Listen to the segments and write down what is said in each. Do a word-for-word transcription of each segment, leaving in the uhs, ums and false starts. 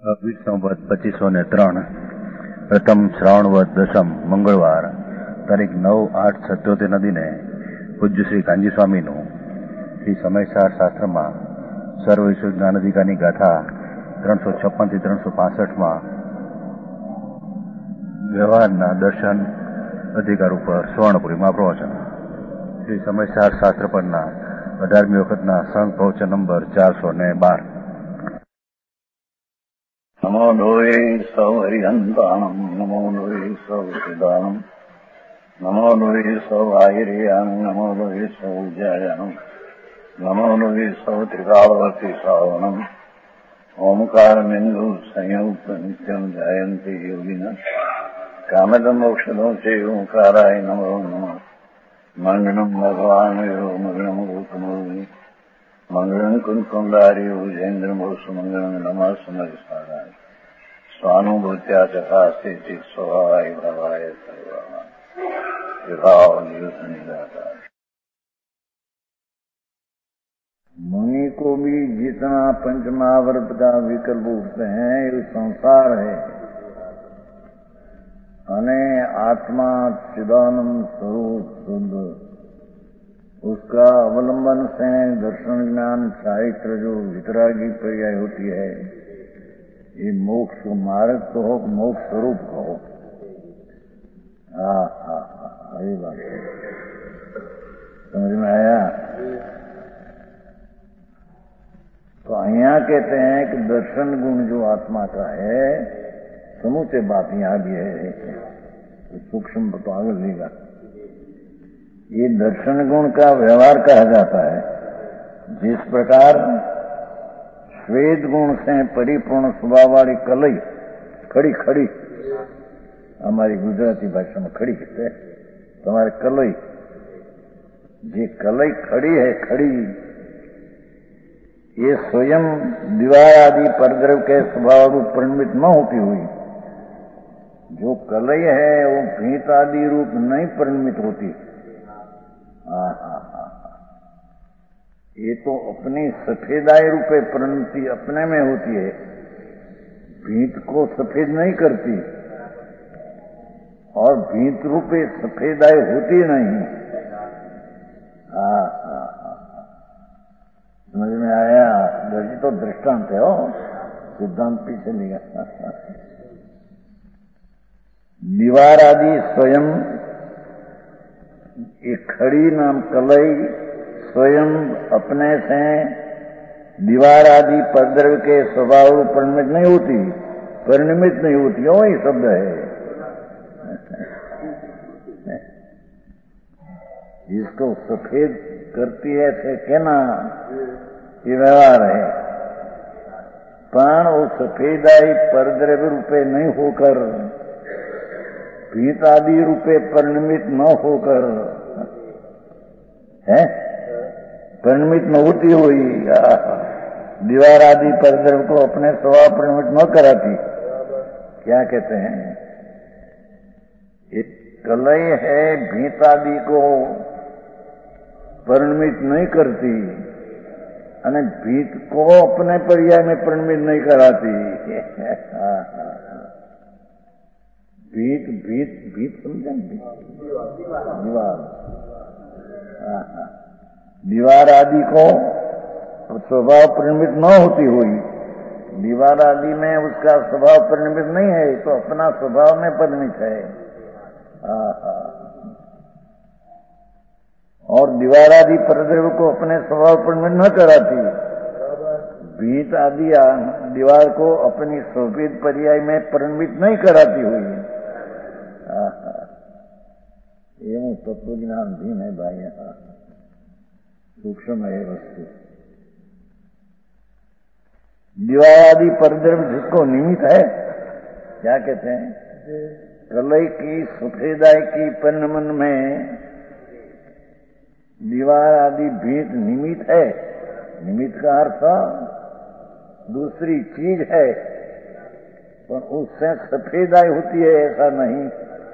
વિષ્ણુવદ પચીસો ને ત્રણ પ્રથમ શ્રાવણવદ દસમ મંગળવાર તારીખ નવ આઠ સત્યોતેર નદીને પૂજ્ય શ્રી કાંજી સ્વામીનું શ્રી સમયસાર શાસ્ત્રમાં સર્વ વિશ્વ જ્ઞાન અધિકારની ગાથા ત્રણસો છપ્પન થી ત્રણસો પાસઠમાં વ્યવહારના દર્શન અધિકાર ઉપર સુવર્ણપુરીમાં પ્રવચન શ્રી સમયસાર શાસ્ત્ર પરના અઢારમી વખતના સંઘ પ્રવચન નંબર ચારસો ને બાર. નમો લોહે સૌ હરિહંતાણમ નમો લોહે સૌ સિદાનમ નમો લોહે સૌ આહિર્યાનમ નમો લોહે સૌ જયાનમ નમો લોહે સૌ ત્રિકાળવતી સાવનમ ઓમકાર બિંદુ સંયુક્ત નિત્યમ જયંતિ યોગિન કામદ મોક્ષદો છે ઓંકારાય નમો નમઃ મંગળમ ભગવાન મંગળમ ગૌતમોની મંગળમ કુંકુંડારી ઉજેન્દ્રમો સુમંગળમ નમઃ સમરિસારાય સ્વાનુભૂત્યા ચકાસ્તે ચિત સ્વભાવાય ભવાય સર્વા વિભાવ નિદાતા. मुनि को भी जितना पंचमहावर्त का विकल्प उठते हैं ये संसार है अने आत्मा चिदानंद स्वरूप शुद्ध उसका अवलंबन से दर्शन ज्ञान चारित्र जो वितरागी पर्याय होती है ये मोक्ष मार्ग तो हो मोक्ष स्वरूप हो. हाँ हाँ हाँ ये बात है, समझ में आया. तो यहाँ कहते हैं कि दर्शन गुण जो आत्मा का है समूचे बात यहाँ भी है, सूक्ष्म तो आगे लेगा. ये दर्शन गुण का व्यवहार कहा जाता है. जिस प्रकार श्वेत गुण से परिपूर्ण स्वभाव वाली कलई खड़ी खड़ी हमारी गुजराती भाषा में खड़ी कहते हैं, तुम्हारे कलई जी कलई खड़ी है खड़ी ये स्वयं दीवार आदि परद्रव के स्वभाव रूप परिणमित न होती हुई जो कलई है वो भीत आदि रूप नहीं परिणमित होती. हाँ हाँ हाँ ये तो अपनी सफेदाई रूपे परिणति अपने में होती है, भीत को सफेद नहीं करती और भीत रूपे सफेदाई होती नहीं. हाँ हाँ समझ में आया. दर्जी तो दृष्टांत है हो, सिद्धांत पीछे लिया. दीवार आदि स्वयं ये खड़ी नाम कलई स्वयं अपने से दीवार आदि पद्रव के स्वभाव परिणमित नहीं होती, परिणमित नहीं होती हो ये शब्द है. जिसको सफेद करती है ऐसे कहना ये व्यवहार है, पण वो सफेदाई परद्रव्य रूपे नहीं होकर भीत आदि रूपे परिणमित न होकर है परिणमित न होती हुई दीवार आदि परद्रव्य को अपने स्वभाव परिणमित न कराती. क्या कहते हैं एक कलई है भीत आदि को परिणमित नहीं करती अने भीत को अपने पर्याय में परिणमित नहीं कराती. भीत भीत भीत समझे दीवार दीवार आदि को स्वभाव परिणमित न होती हुई दीवार आदि में उसका स्वभाव परिणमित नहीं है तो अपना स्वभाव में परिणमित है. और दीवार आदि परद्रव्य को अपने स्वभाव परिणमित न कराती, भीत आदि दीवार को अपनी स्वभेद पर्याय में परिणमित नहीं कराती हुई. एवं तत्व ज्ञान भी नहीं भाई, सूक्ष्म है वस्तु. दीवार आदि परद्रव्य जिसको निमित्त है क्या कहते हैं, कलई की सफेदाई की परिणमन में दीवार आदि भीत निमित्त है. निमित्त का अर्थ दूसरी चीज है पर उससे सफेदाई होती है ऐसा नहीं.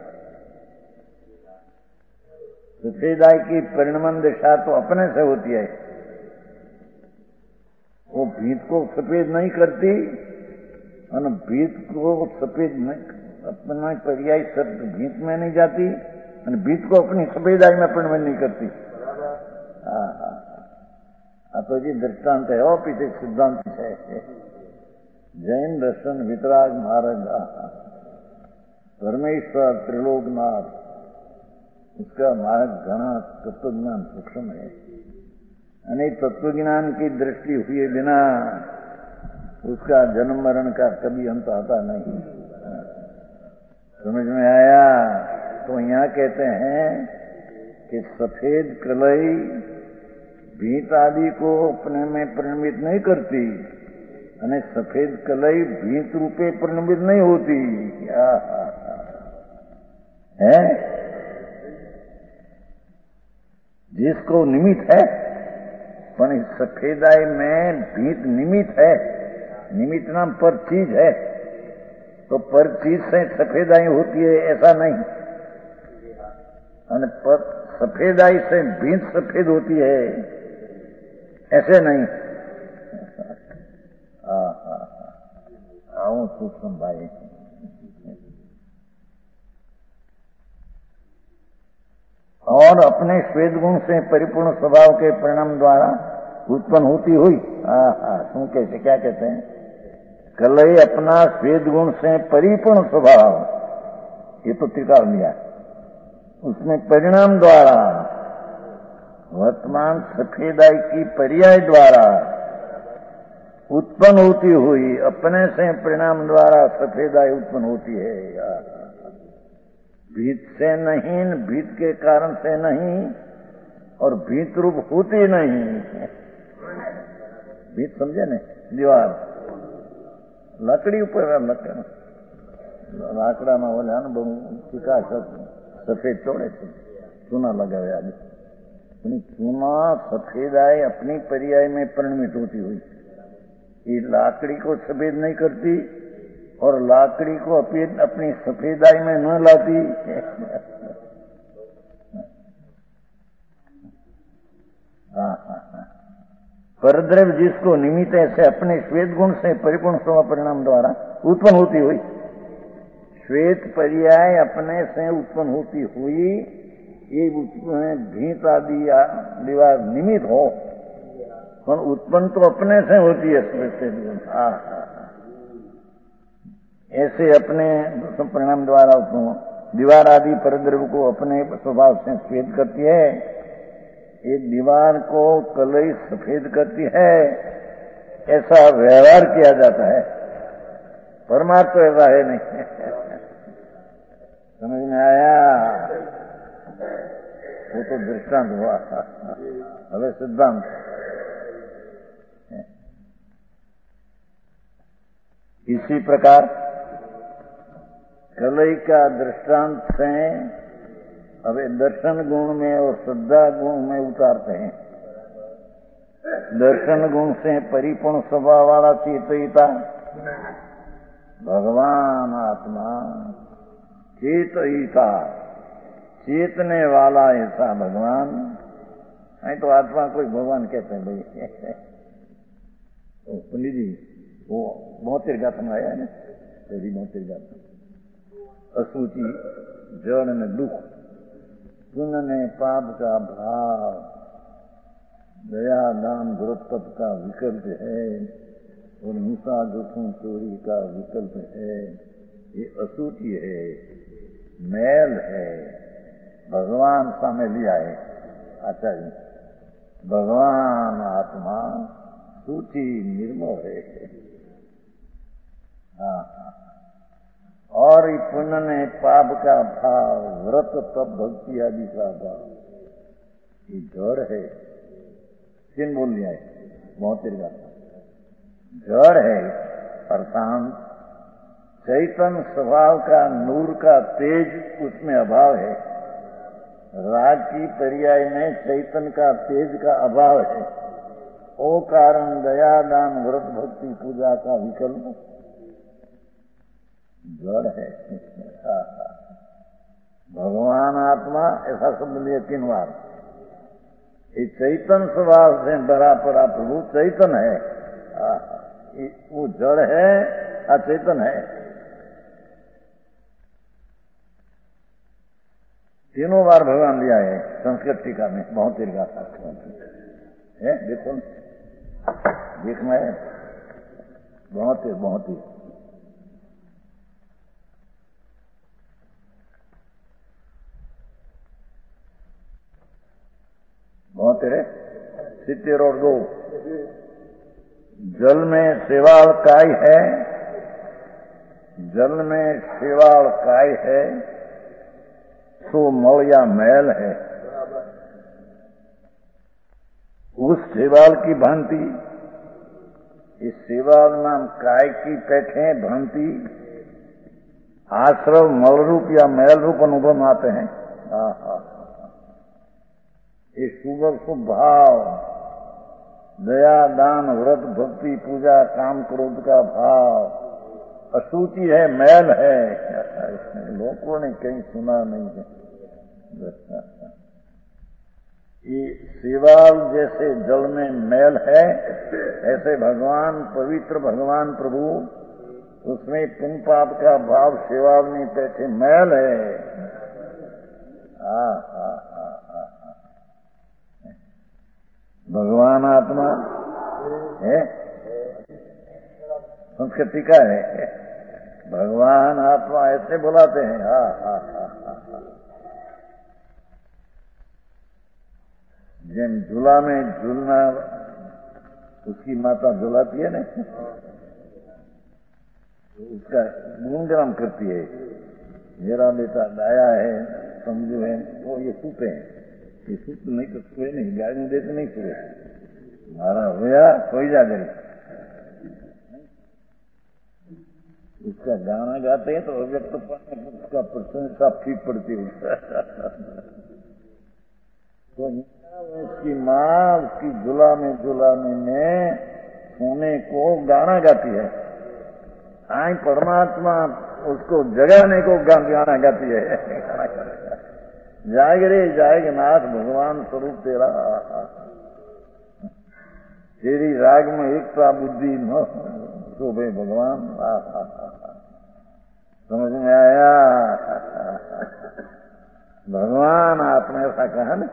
सफेदाई की परिणमन दिशा तो अपने से होती है, वो भीत को सफेद नहीं करती અને ભીત को सफेद अपना पर्याय शब्द भीत में नहीं जाती અને भीत को अपनी सफेदाई में परिणमित नहीं करती। हाँ हाँ आ तो जी दृष्टांत है और पीछे सिद्धांत है। जैन दर्शन वितराग मार्ग परमेश्वर त्रिलोकनाथ उसका मार्ग घना तत्वज्ञान सूक्ष्म है। अने तत्वज्ञान की दृष्टि हुए बिना उसका जन्म मरण का कभी अंत आता नहीं। समझ में आया? तो यहाँ कहते हैं कि सफेद कलई भीत आदि को अपने में परिणमित नहीं करती अने सफेद कलई भीत रूपे परिणमित नहीं होती है। जिसको निमित्त है पर सफेदाई में भीत निमित्त है। निमित्त नाम पर चीज है तो पर चीज से सफेदाई होती है ऐसा नहीं। और पर सफेदाई से भीत सफेद होती है ऐसे नहीं। आओ सूक्ष्म भाई। और अपने श्वेत गुण से परिपूर्ण स्वभाव के परिणाम द्वारा उत्पन्न होती हुई हाँ हाँ शू कैसे क्या कहते हैं? कलई अपना श्वेत गुण से परिपूर्ण स्वभाव ये तो त्रिकाल लिया उसमें परिणाम द्वारा वर्तमान सफेदाई की पर्याय द्वारा उत्पन्न होती हुई अपने से परिणाम द्वारा सफेदाई उत्पन्न होती है। भीत से नहीं भीत के कारण से नहीं और भीत रूप होती नहीं। भीत समझे ने? दीवार लकड़ी ऊपर लाकड़ा में बोले बहु चिका सफेद तोड़े थे चूना लगाया। चूना सफेदाई अपनी पर्याय में परिणमित होती हुई ये लाकड़ी को सफेद नहीं करती और लाकड़ी को अपनी सफेदाई में न लाती। हाँ हाँ हाँ परद्रव्य जिसको निमित्त ऐसे अपने श्वेत गुण से परिपूर्ण स्वभाव परिणाम द्वारा उत्पन्न होती हुई श्वेत पर्याय अपने से उत्पन्न होती हुई ये भीत आदि दीवार निमित्त हो पर उत्पन्न तो अपने से होती है श्वेत गुण। हाँ हाँ ऐसे अपने परिणाम द्वारा दीवार आदि परद्रव्य को अपने स्वभाव से श्वेत करती है। ये दीवार को कलई सफेद करती है ऐसा व्यवहार किया जाता है। परमार्थ तो ऐसा है नहीं। समझ में आया? वो तो दृष्टांत हुआ हमें सिद्धांत। इसी प्रकार कलई का दृष्टांत से अब दर्शन गुण में और श्रद्धा गुण में उतारते हैं। दर्शन गुण से परिपूर्ण स्वभाव वाला चेतयिता भगवान आत्मा चेतयिता चेतने वाला ऐसा भगवान नहीं तो आत्मा कोई भगवान कहते हैं भाई। पंडित जी वो मोतिर गाथन आया है ना तेरी मोतिर गाथन असूची जड़ ने दुख पुण्य ने पाप का भाव दया दान गुरुत्व का विकल्प है और हिंसा दुखों चोरी का विकल्प है। ये असूची है मैल है। भगवान सामने लिया है आचार्य भगवान आत्मा सूची निर्मल है। हाँ और पुण्य ने पाप का भाव व्रत तप भक्ति आदि का भाव ये जड़ है। किन बोल लिया है मोतिर का जड़ है अर्थात चैतन्य स्वभाव का नूर का तेज उसमें अभाव है। राग की पर्याय में चैतन्य का तेज का अभाव है। ओ कारण दया दान व्रत भक्ति पूजा का विकल्प जड़ है। भगवान आत्मा ऐसा शब्द लिए तीन बार। ये चैतन्य स्वभाव से भरा पड़ा प्रभु चैतन्य है। वो जड़ है अचेतन है। तीनों बार भगवान दिया है संस्कृत टीका में, बहुत दीर्घा शास्त्र है। देखो देखना है, बहुत ही बहुत ही बहुत है। सित्तेर और दो, जल में शेवाल काय है, जल में शेवाल काय है, सो मल या मैल है। उस शेवाल की भांति, इस शेवाल नाम काय की पैठे भांति आश्रव मल रूप या मैल रूप अनुभव में आते हैं। आहा, ये शुभ शुभ भाव, दया दान व्रत भक्ति पूजा काम क्रोध का भाव, अशुचि है, मैल है, लोगों ने कहीं सुना नहीं है। ये शेवाल जैसे जल में मैल है, ऐसे भगवान पवित्र भगवान प्रभु, उसमें पुण्य पाप का भाव शेवाल में बैठे मैल है। आ, आ, आ, आ, आ। भगवान आत्मा है, संस्कृत टीका है, भगवान आत्मा ऐसे बुलाते हैं। हा हा हा हा। जिन झूला में झूलना, उसकी माता झुलाती है ना, उसका गुणगान करती है, मेरा बेटा दाया है, समझो है, वो ये सूते हैं, ये सूत नहीं तो सोए नहीं, गाय में देते नहीं सोए, मारा होया सोई जा गई। उसका गाना गाते हैं तो अव्यक्त उसका प्रशंसा ठीक पड़ती है। तो उसकी माँ उसकी झूला में झुलाने में सोने को गाना गाती है, आई परमात्मा उसको जगाने को गाना गाती है। जाएग रे जाएग नाथ भगवान स्वरूप तेरा, तेरी राग में एकता बुद्धि न शोभे भगवान। समझ में आया? भगवान आपने ऐसा कहा ना,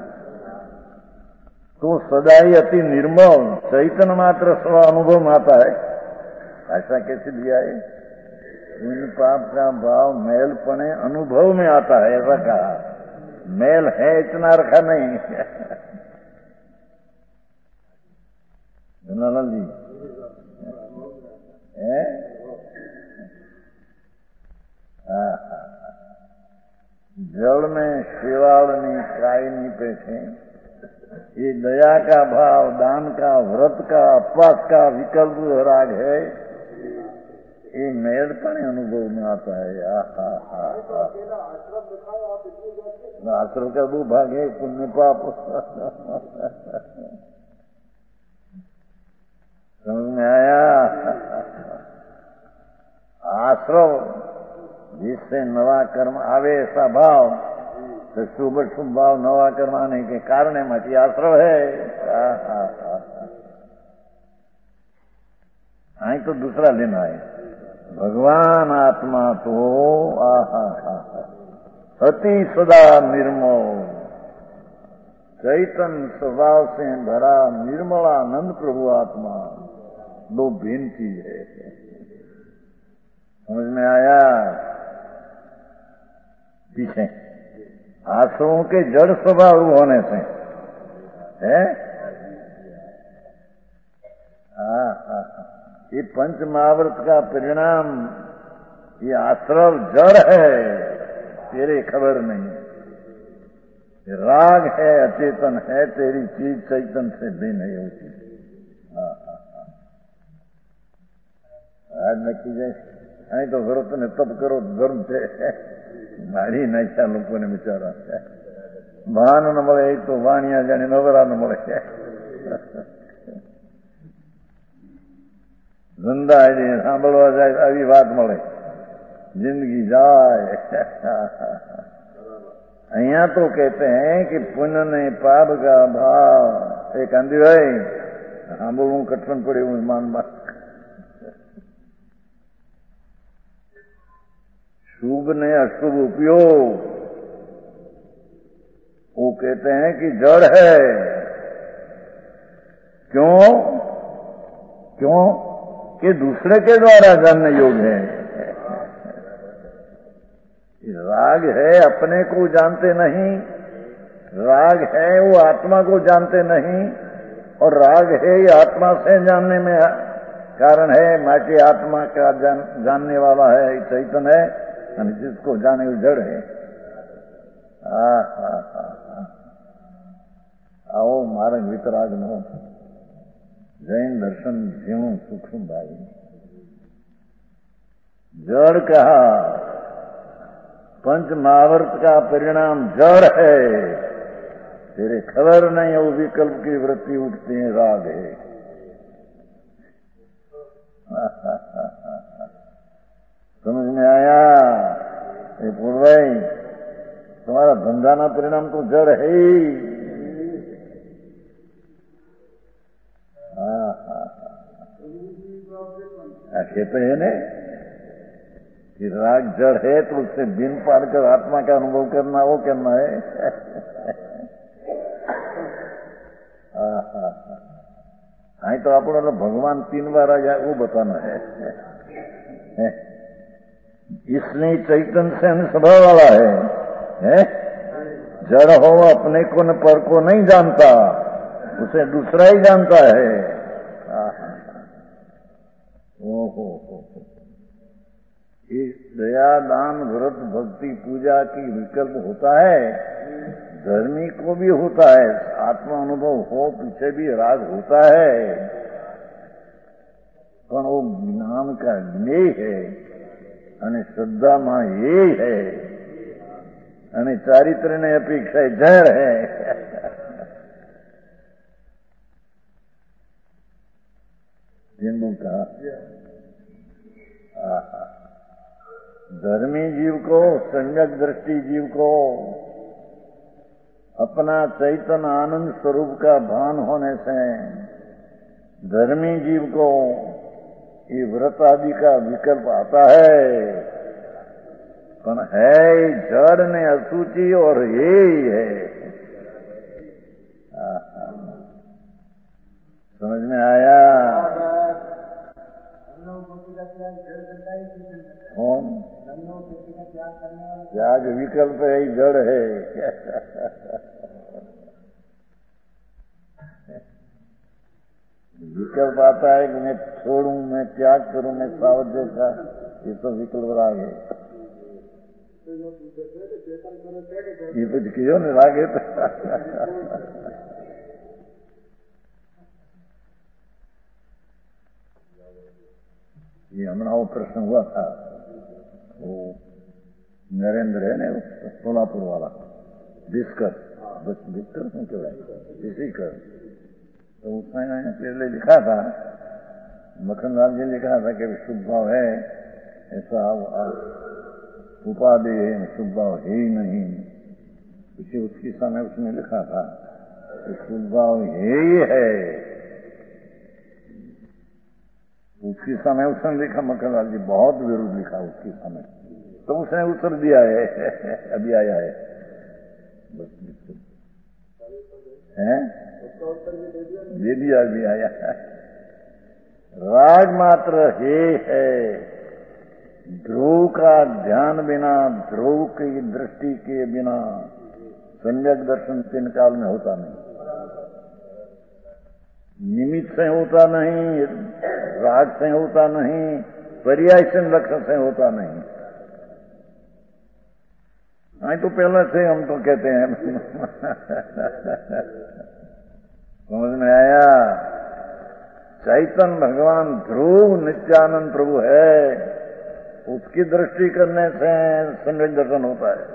तो सदाई अति निर्मल चैतन्य मात्र स्व अनुभव में आता है। ऐसा कैसे दिया है? पुण्य पाप का भाव मैलपने अनुभव में आता है, ऐसा कहा। मैल है इतना रखा नहीं। धनालाल जी है? जल में शेवालनी कायनी बैठे, ये दया का भाव, दान का, व्रत का, उपवास का विकल्प राग है, ये मेलपने अनुभव में आता है। आहा हा हा, आश्रम का दो भाग है, पुण्य पाप। समझ में आया? आश्रम जिससे नवा कर्म आवे ऐसा भाव, तो शुभ शुभ भाव नवा कर्म आने के कारण मची आश्रव है। आई तो दूसरा लेना है, भगवान आत्मा तो आहा हा अति सदा निर्मल चैतन्य स्वभाव से भरा निर्मलानंद प्रभु आत्मा, दो भिन्न चीज है। समझ में आया? पीछे आश्रमों के जड़ स्वभाव होने से है, ये पंच महाव्रत का परिणाम, ये आश्रव जड़ है, तेरे खबर नहीं। राग है, अचेतन है, तेरी चीज चैतन से भी नहीं होती। आज नक्की जैसे नहीं तो व्रत ने तब करो धर्म थे, मारी नहीं था लोगों ने बिचारा भान न મળે तो वाणिया जाने नवरा न મળે, ધંધા સાંભળવા જાય આવી વાત મળે, जिंदगी जाए। અહીંયા तो कहते हैं कि पुण्य ने पाप का भाव, एक आंधी भाई हाँ बोलू कठिन पड़े मान बात शुभ ने अशुभ उपयोग, वो कहते हैं कि जड़ है। क्यों? क्यों कि दूसरे के द्वारा जानने योग्य है। राग है अपने को जानते नहीं, राग है वो आत्मा को जानते नहीं, और राग है ये आत्मा से जानने में कारण है। माटी आत्मा का जान, जानने वाला है चैतन्य है, और जिसको जाने वो जड़ है। आ, आ, आ, आ। आओ मार्ग वितराग नो जैन दर्शन जीव सूक्ष्म भाई। जड़ कहा, पंच महावर्त का परिणाम जड़ है। तेरे खबर नहीं वो विकल्प की वृत्ति उठती है, राग है। समझ में आया? ये पूर्वाई तुम्हारा धंधा ना परिणाम तो जड़ है ही। कहते हैं ने कि राग जड़ है तो उससे बिन पार कर आत्मा का अनुभव करना, वो करना है। हाँ तो आपको भगवान तीन बार आ जाए वो बताना है। इसलिए चैतन्य से स्वभाव वाला है, है? जड़ हो अपने को न पर को नहीं जानता, उसे दूसरा ही जानता है। ओहो हो इस दया दान व्रत भक्ति पूजा की विकल्प होता है, धर्मी को भी होता है। आत्मा अनुभव हो पीछे भी राग होता है, पर वो ज्ञान का ज्ञेय है અને શ્રદ્ધામાં એ है અને ચારિત્ર્યની અપેક્ષા જળ है। जिनको कहा धर्मी जीव को, सम्यक दृष्टि जीव को अपना चैतन्य आनंद स्वरूप का भान होने से धर्मी जीव को ये व्रत आदि का विकल्प आता है, पर है जड़ ने असूची और ये ही है। समझ में आया? कौन त्याग विकल्प है, जड़ है। विकल्प आता है कि मैं छोड़ूं, मैं त्याग करूं, मैं सावध्य था, ये तो विकल्प राग है। ये कुछ क्यों नहीं राग है? ये हमारा वो प्रश्न हुआ था, वो नरेंद्र है ना सोलापुर वाला, डिस्कर बस डिस्कर में क्यों है इसी कर, तो उसने पहले लिखा था, मक्खनलाल जी लिखा था कि शुभ भाव है ऐसा उपाधि है, शुभ भाव है ही नहीं। इसी उसकी समय उसने लिखा था कि शुभ भाव है ही है। उसकी समय उसने लिखा, मक्खनलाल जी बहुत विरुद्ध लिखा उसकी समय, तो उसने उत्तर दिया है। अभी आया है बस है, दे दिया, अभी आया। राग मात्र हे है, ध्रुव का ध्यान बिना, ध्रुव की दृष्टि के बिना सम्यक दर्शन तीन काल में होता नहीं। निमित्त से होता नहीं, राग से होता नहीं, पर्याय से लक्ष्य से होता नहीं। नहीं तो पहले से हम तो कहते हैं। समझ में आया? चैतन्य भगवान ध्रुव नित्यानंद प्रभु है, उसकी दृष्टि करने से सम्यक दर्शन होता है।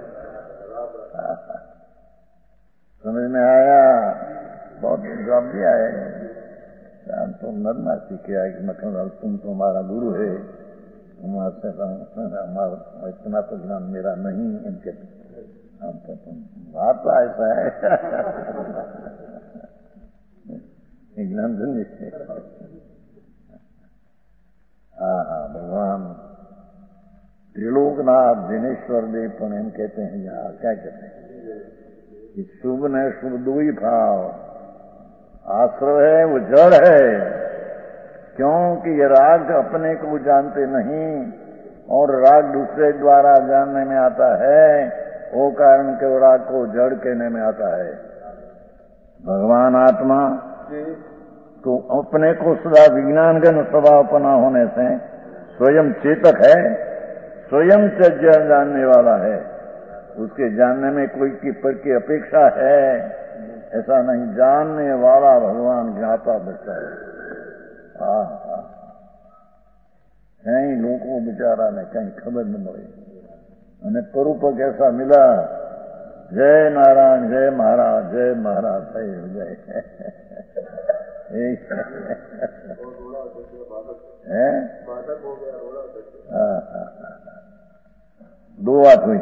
समझ में आया? बहुत जवाब दिया है। तो नरमा सीखे कि मक्खनलाल तुम तो हमारा गुरु है, हमारे हमारा इतना तो ज्ञान मेरा नहीं, इनके हम तो तुम बात तो ऐसा है। ज्ञान सुनिए। हाँ हाँ, भगवान त्रिलोकनाथ दिनेश्वर देव पण एम कहते हैं, यहाँ क्या कहते हैं कि शुभ न शुभ दो ही भाव, आश्रय है वो जड़ है, क्योंकि ये राग अपने को जानते नहीं और राग दूसरे द्वारा जानने में आता है, वो कारण के राग को जड़ कहने में आता है। भगवान आत्मा तो अपने को सदा विज्ञानगण स्वभाव पना होने से स्वयं चेतक है, स्वयं से जानने वाला है, उसके जानने में कोई की पर की अपेक्षा है ऐसा नहीं, जानने वाला भगवान ज्ञाता दृष्टा है। हाँ हाँ, कई लोगों को बेचारा ने कहीं खबर न पड़ी, અને પરૂપક ऐसा मिला, जय नारायण जय महाराज जय महाराज जय जय है। दो बात हुई,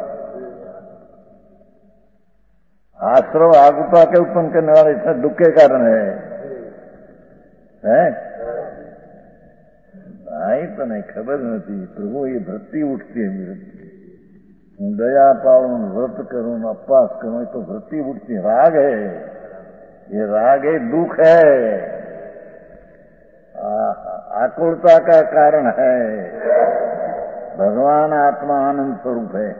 आश्रव आगुता के उत्पन्न करने वाले इसमें दुख के कारण है, है? भाई तो नहीं खबर नहीं, प्रभु ये वृत्ति उठती है मेरे, હું દયા પાળું વ્રત કરું અપવાસ કરું તો વૃત્તિ ઉઠતી, રાગ है, ये राग है, दुख है, आकुलता का कारण है। भगवान आत्मा आनंद स्वरूप है,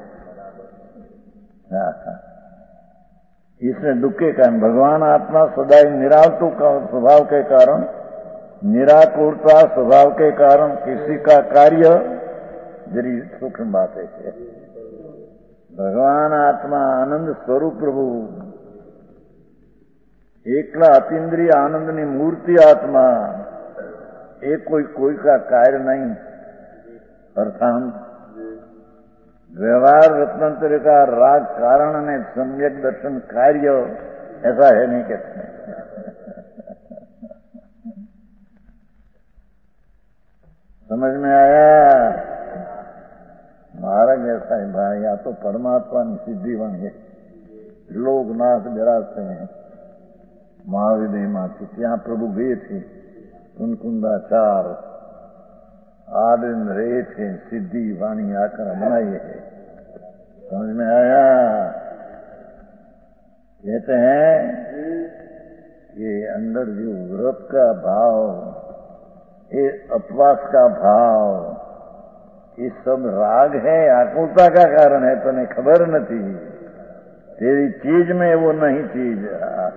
इसमें दुख के कारण, भगवान आत्मा सदैव निराकुल का स्वभाव के कारण, निराकुलता स्वभाव के कारण किसी का कार्य जरी सूक्ष्म बात है। भगवान आत्मा आनंद स्वरूप प्रभु एकला अतीन्द्रिय आनंदनी मूर्ति आत्मा, एक कोई कोई का कार्य नहीं, अर्थात व्यवहार रत्नांतर का राग कारण ने सम्यक दर्शन कार्य ऐसा है नहीं कहते। समझ में आया? मार्ग ऐसा है भाई, या तो परमात्मा की सिद्धि बन गई, लोग नाथ बिराजते हैं महाविदय माथी, ત્યાં પ્રભુ ગયે છે કુનકુંદાચાર आनंद रहे थे, सिद्धि वाणी आकर बनाई है। समझ में आया? कहते हैं ये अंदर जो व्रत का भाव, ये उपवास का भाव, ये सब राग है, आकुलता का कारण है, तने खबर नहीं, तेरी चीज में वो नहीं चीज।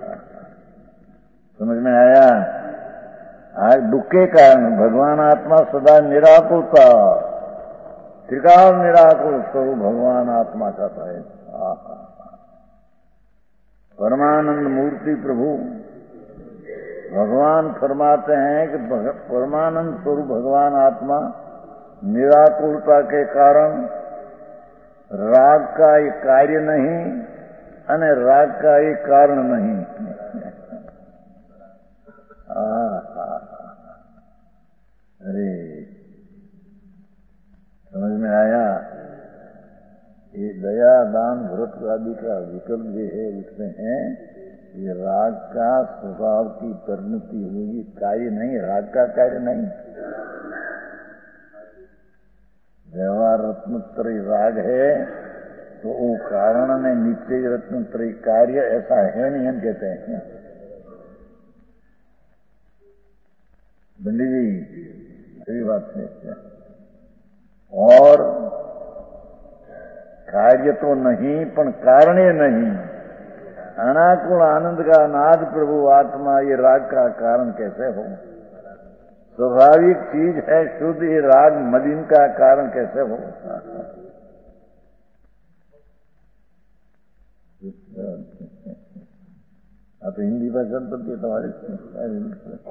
समझ में आया? आज दुख के कारण भगवान आत्मा सदा निराकुलता, त्रिकाल निराकुल स्वरूप भगवान आत्मा का है। परमानंद मूर्ति प्रभु भगवान फरमाते हैं कि परमानंद स्वरूप भगवान आत्मा निराकुलता के कारण राग का एक कार्य नहीं અને राग का एक कारण नहीं। अरे समझ में आया? ये दया दान व्रत आदि का विकल्प जो है उसमें है ये राग का स्वभाव की परिणति हुई, कार्य नहीं, राग का कार्य नहीं। व्यवहार रत्नत्रय राग है तो वो कारण में निश्चय रत्नत्रय कार्य ऐसा है नहीं, हम कहते हैं। बंदी जी सही बात है। और कार्य तो नहीं पण कारणे नहीं, अनाकुल आनंद का नाद प्रभु आत्मा ये राग का कारण कैसे हो? स्वाभाविक चीज है शुद्ध, ये राग मलिन का कारण कैसे हो? आप हिंदी भाषा पढ़ती है तुम्हारे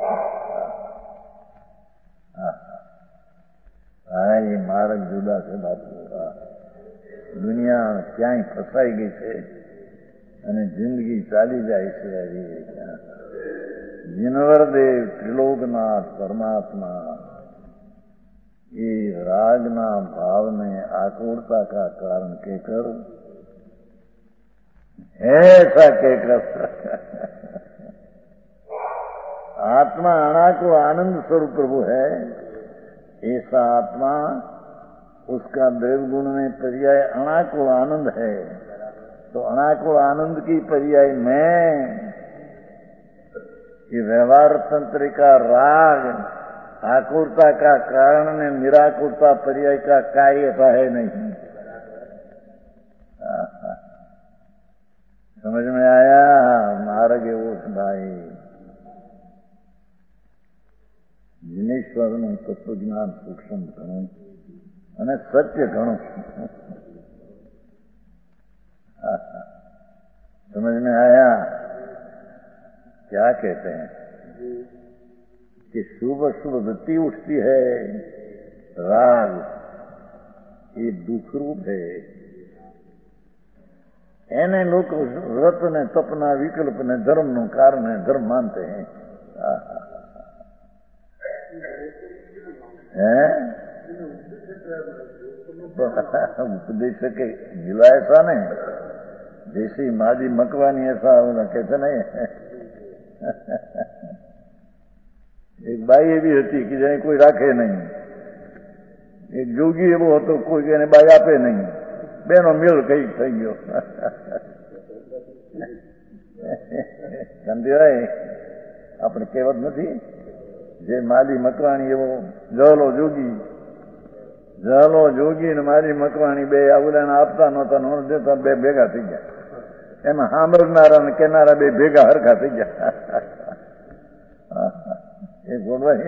हाँ, ये मार्ग जुदा से बात होगा। दुनिया ક્યાંય ફસાઈ ગઈ છે અને જિંદગી ચાલી જાય છે। जिनवर देव त्रिलोकनाथ परमात्मा ये रागना भाव में आकुलता का कारण कहकर ऐसा कहकर आत्मा अनाकुल आनंद स्वरूप प्रभु है। ऐसा आत्मा उसका द्रव्य गुण में पर्याय अनाकुल आनंद है, तो अनाकुल आनंद की पर्याय में ये व्यवहार तंत्र का राग आकुरता का कारण ने निराकुरता पर्याय का कार्य है नहीं। समझ में आया? मार्ग एवो भाई जिनेश्वरનું તત્વજ્ઞાન સૂક્ષ્મ ઘણું અને સત્ય ઘણું समझ में आया? क्या कहते हैं कि शुभ शुभ वृत्ति उठती है, राग ये दुख रूप है। एने लोग व्रत ने तपना विकल्प ने धर्म નું કારણ है, धर्म मानते हैं। हैं उपदेश के मिला ऐसा नहीं, जैसी मादी मकवानी ऐसा होना कहते नहीं। एक बाई एवी હતી कि જેને કોઈ રાખે નહીં, એક જોગી એવો હતો કોઈ એને બાઈ આપે નહીં, બેનો મેળ કઈ થઈ ગયો। સમજાય? આપણે કહેવત નથી જે માલી મકવાણી એવો જહલો જોગી, જહલો જોગી ને માલી મકવાણી બે આવડાને આપતા નહોતા, નોંધ દેતા, બે ભેગા થઈ ગયા। એમાં સાંભળનારા ને કેનારા બે ભેગા હરખા થઈ ગયા। એ બોલવાય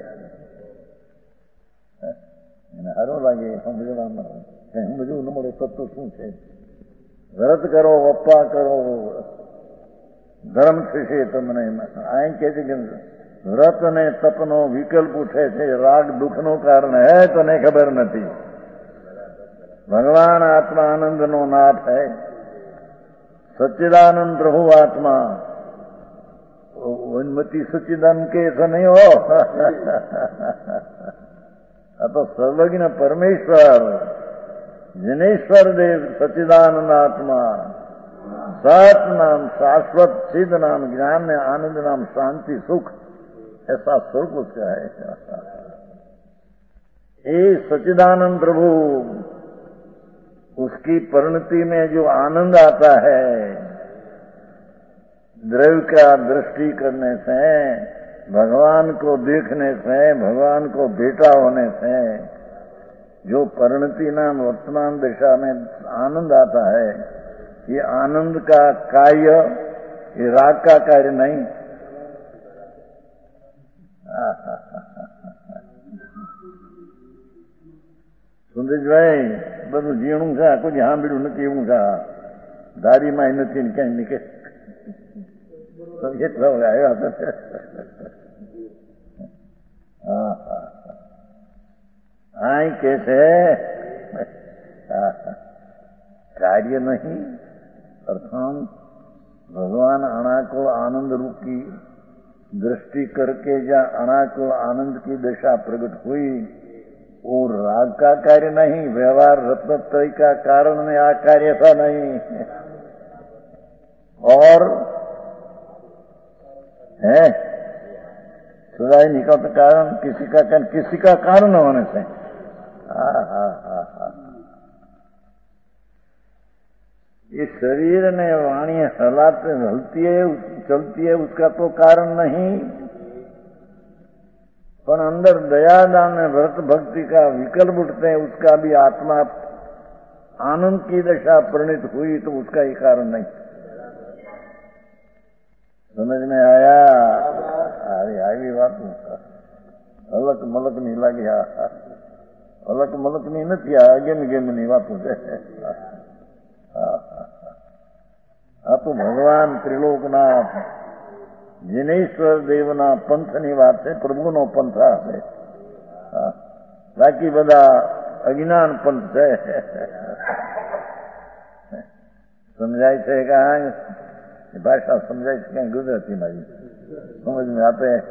એને સારું લાગે સમજવામાં, સમજવું ન મળે તત્વ શું છે। વ્રત કરો, વપ્પા કરો, ધર્મ થશે તમને। આમ કે છે કે વ્રત ને તપનો વિકલ્પ ઉઠે છે, રાગ દુઃખનું કારણ હે તો ને ખબર નથી। ભગવાન આત્મા આનંદનો નાથ है, सच्चिदानंद प्रभु आत्मा। उन्मति सच्चिदानंद के ऐसा नहीं हो। तो सर्वज्ञ परमेश्वर जिनेश्वर देव सच्चिदानंद आत्मा, सत नाम शाश्वत सिद्ध नाम ज्ञान में आनंद नाम शांति सुख, ऐसा स्वरूप उसका है। ये सच्चिदानंद प्रभु उसकी परिणति में जो आनंद आता है, द्रव्य का दृष्टि करने से, भगवान को देखने से, भगवान को बेटा होने से जो परिणति नाम वर्तमान दिशा में आनंद आता है, ये आनंद का कार्य ये राग का कार्य नहीं। સુંદરભાઈ બધું ઝીણું છે, કોઈ સાંભળ્યું નથી એવું છે, ધારીમાં નથી ને ક્યાંય નીકળે એટલા આવ્યા હતા। આ કે છે कार्य नहीं, अर्थात भगवान अनाकुल आनंद रूप की दृष्टि करके जहाँ अनाकुल आनंद की दशा प्रकट हुई, और राग का कार्य नहीं, व्यवहार रत्नत्रय का कारण में आ कार्य था नहीं। और है सुधाई निकल कारण किसी का कारण किसी का कारण होने से। हा हा हा हा ये शरीर ने वाणी हलाते हलती है, चलती है, उसका तो कारण नहीं, पर अंदर दयादान में व्रत भक्ति का विकल्प उठते हैं, उसका भी आत्मा आनंद की दशा परिणित हुई तो उसका ही कारण नहीं। समझ में आया? अरे आई बात अलग मलक नहीं लगी, अलग मलक नहीं નથી, गेम गेम ની વાતો છે। આ તો ભગવાન ત્રિલોકનાથ जिनेश्वर देवना पंथनी વાત છે, પ્રભુનો પંથ છે, બાકી બધા અજ્ઞાન પંથ છે। સમજાય છે કે ભાષા સમજાય છે ક્યાંય ગુજરાતી મારી સમજ में आते हैं।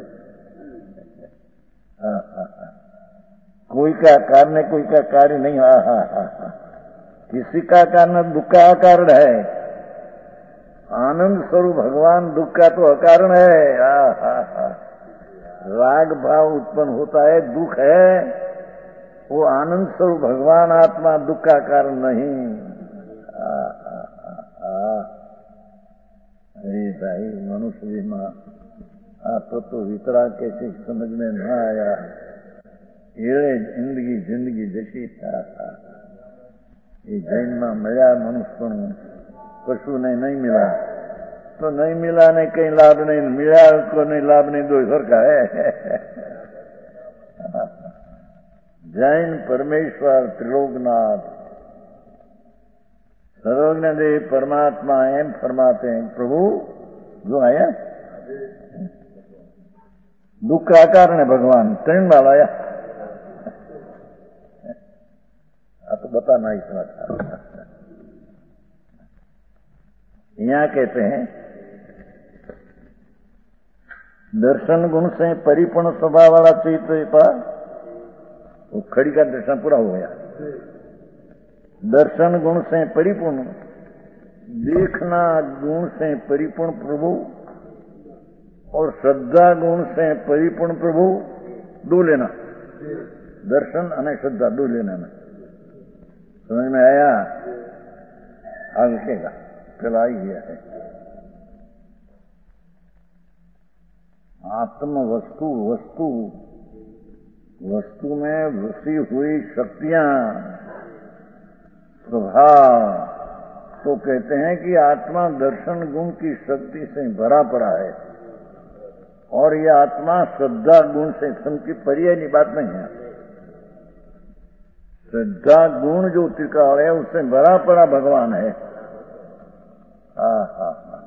कोई का कारण कोई का कार्य नहीं। हा हा हा किसी का कारण दुख का कारण है, आनंद स्वरूप भगवान दुख का तो अकारण है। हा, हा, हा। राग भाव उत्पन्न होता है, दुख है, वो आनंद स्वरूप भगवान आत्मा दुख का कारण नहीं। अरे भाई मनुष्य जी मां आप तो, तो वितरा कैसे समझ में न आया। ये जिंदगी जिंदगी जैसी ये जैन में मिला मनुष्य पशु ने नहीं मिला तो नहीं मिला ने कहीं लाभ नहीं मिला को नहीं लाभ नहीं दो सरका है। जैन परमेश्वर त्रिलोकनाथ सर्वज्ञ देव परमात्मा एम फरमाते हैं प्रभु जो आया दुख का कारण है भगवान ट्रेन वाला आया तो बताना इतना था। यहां कहते हैं दर्शन गुण से परिपूर्ण स्वभाव वाला चैत्र पर वो खड़ी का दर्शन पूरा हो गया। दर्शन गुण से परिपूर्ण देखना गुण से परिपूर्ण प्रभु और श्रद्धा गुण से परिपूर्ण प्रभु दो लेना। दर्शन और श्रद्धा दो लेना ना समझ में आया। आगे कहेगा चला ही गया है। आत्म वस्तु वस्तु वस्तु में घुसी हुई शक्तियां स्वभाव तो कहते हैं कि आत्मा दर्शन गुण की शक्ति से भरा पड़ा है और यह आत्मा श्रद्धा गुण से समझी पर्यायी बात नहीं है। श्रद्धा गुण जो त्रिकाल है उससे भरा पड़ा भगवान है। हा हा हा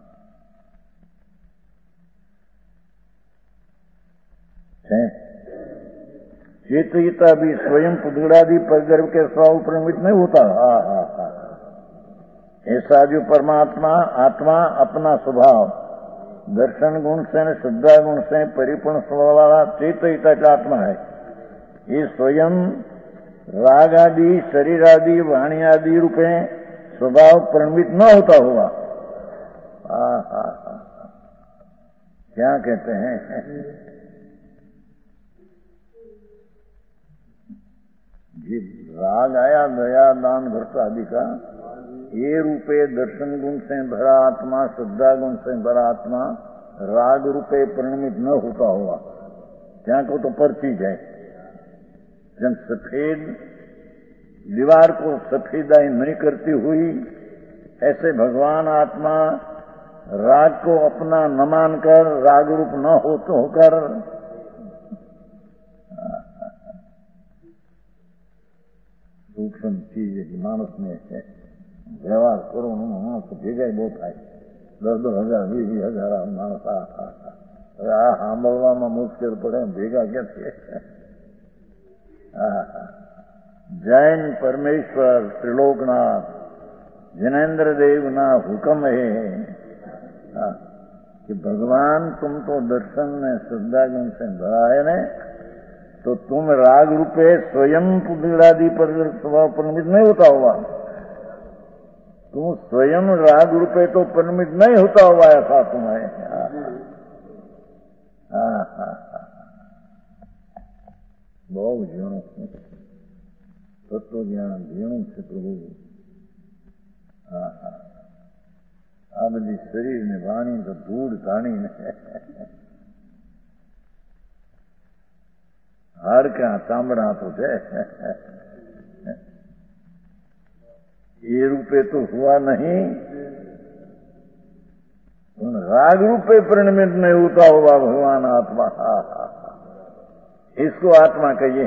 चेतयिता भी स्वयं पुदगड़ादि परगर्भ के स्वभाव प्रमित नहीं होता। हा हा हा ऐसा जो परमात्मा आत्मा अपना स्वभाव दर्शन गुण से श्रद्धा गुण से परिपूर्ण स्वभाव वाला चेतयिता का आत्मा है। ये स्वयं राग आदि शरीर आदि वाणी आदि रूपे स्वभाव परिणमित न होता हुआ हा हा हा क्या कहते हैं जी राग आया दया दान भरता आदि का ये रूपे दर्शन गुण से भरा आत्मा श्रद्धा गुण से भरा आत्मा राग रूपे परिणमित न होता हुआ क्या को तो पर चीज है। जब सफेद दीवार को सफेदाई नहीं करती हुई ऐसे भगवान आत्मा राग को अपना न मानकर राग रूप न हो तो होकर सूक्ष्म चीज मानस में व्यवहार करो मानस भेगा बहुत થાય દસ દસ હજાર વીસ વીસ હજાર માણસ આ આ સાંભળવામાં મુશ્કેલ પડે ભેગા ક્યાંથી। जैन परमेश्वर त्रिलोकनाथ जिनेन्द्र देव ना हुक्म है कि भगवान तुम तो दर्शन में श्रद्धा गुण से भरा है ने तो तुम राग रूपे स्वयं पुदगड़ादि पर स्वभाव परिणमित नहीं होता हुआ। तुम स्वयं राग रूपे तो परिणमित नहीं होता हुआ ऐसा तुम्हें। हाँ हाँ बहुत जीणु तत्व ज्ञान जीणु से प्रभु। हाँ हाँ आ बधी शरीर ने वाणी तो धूड़ ताणी ने हाड़ क्या चामड़ा तो है ये रूपे तो हुआ नहीं राग रूपे परिणमित नहीं होता हुआ भगवान आत्मा। हा हा इसको आत्मा कहिए।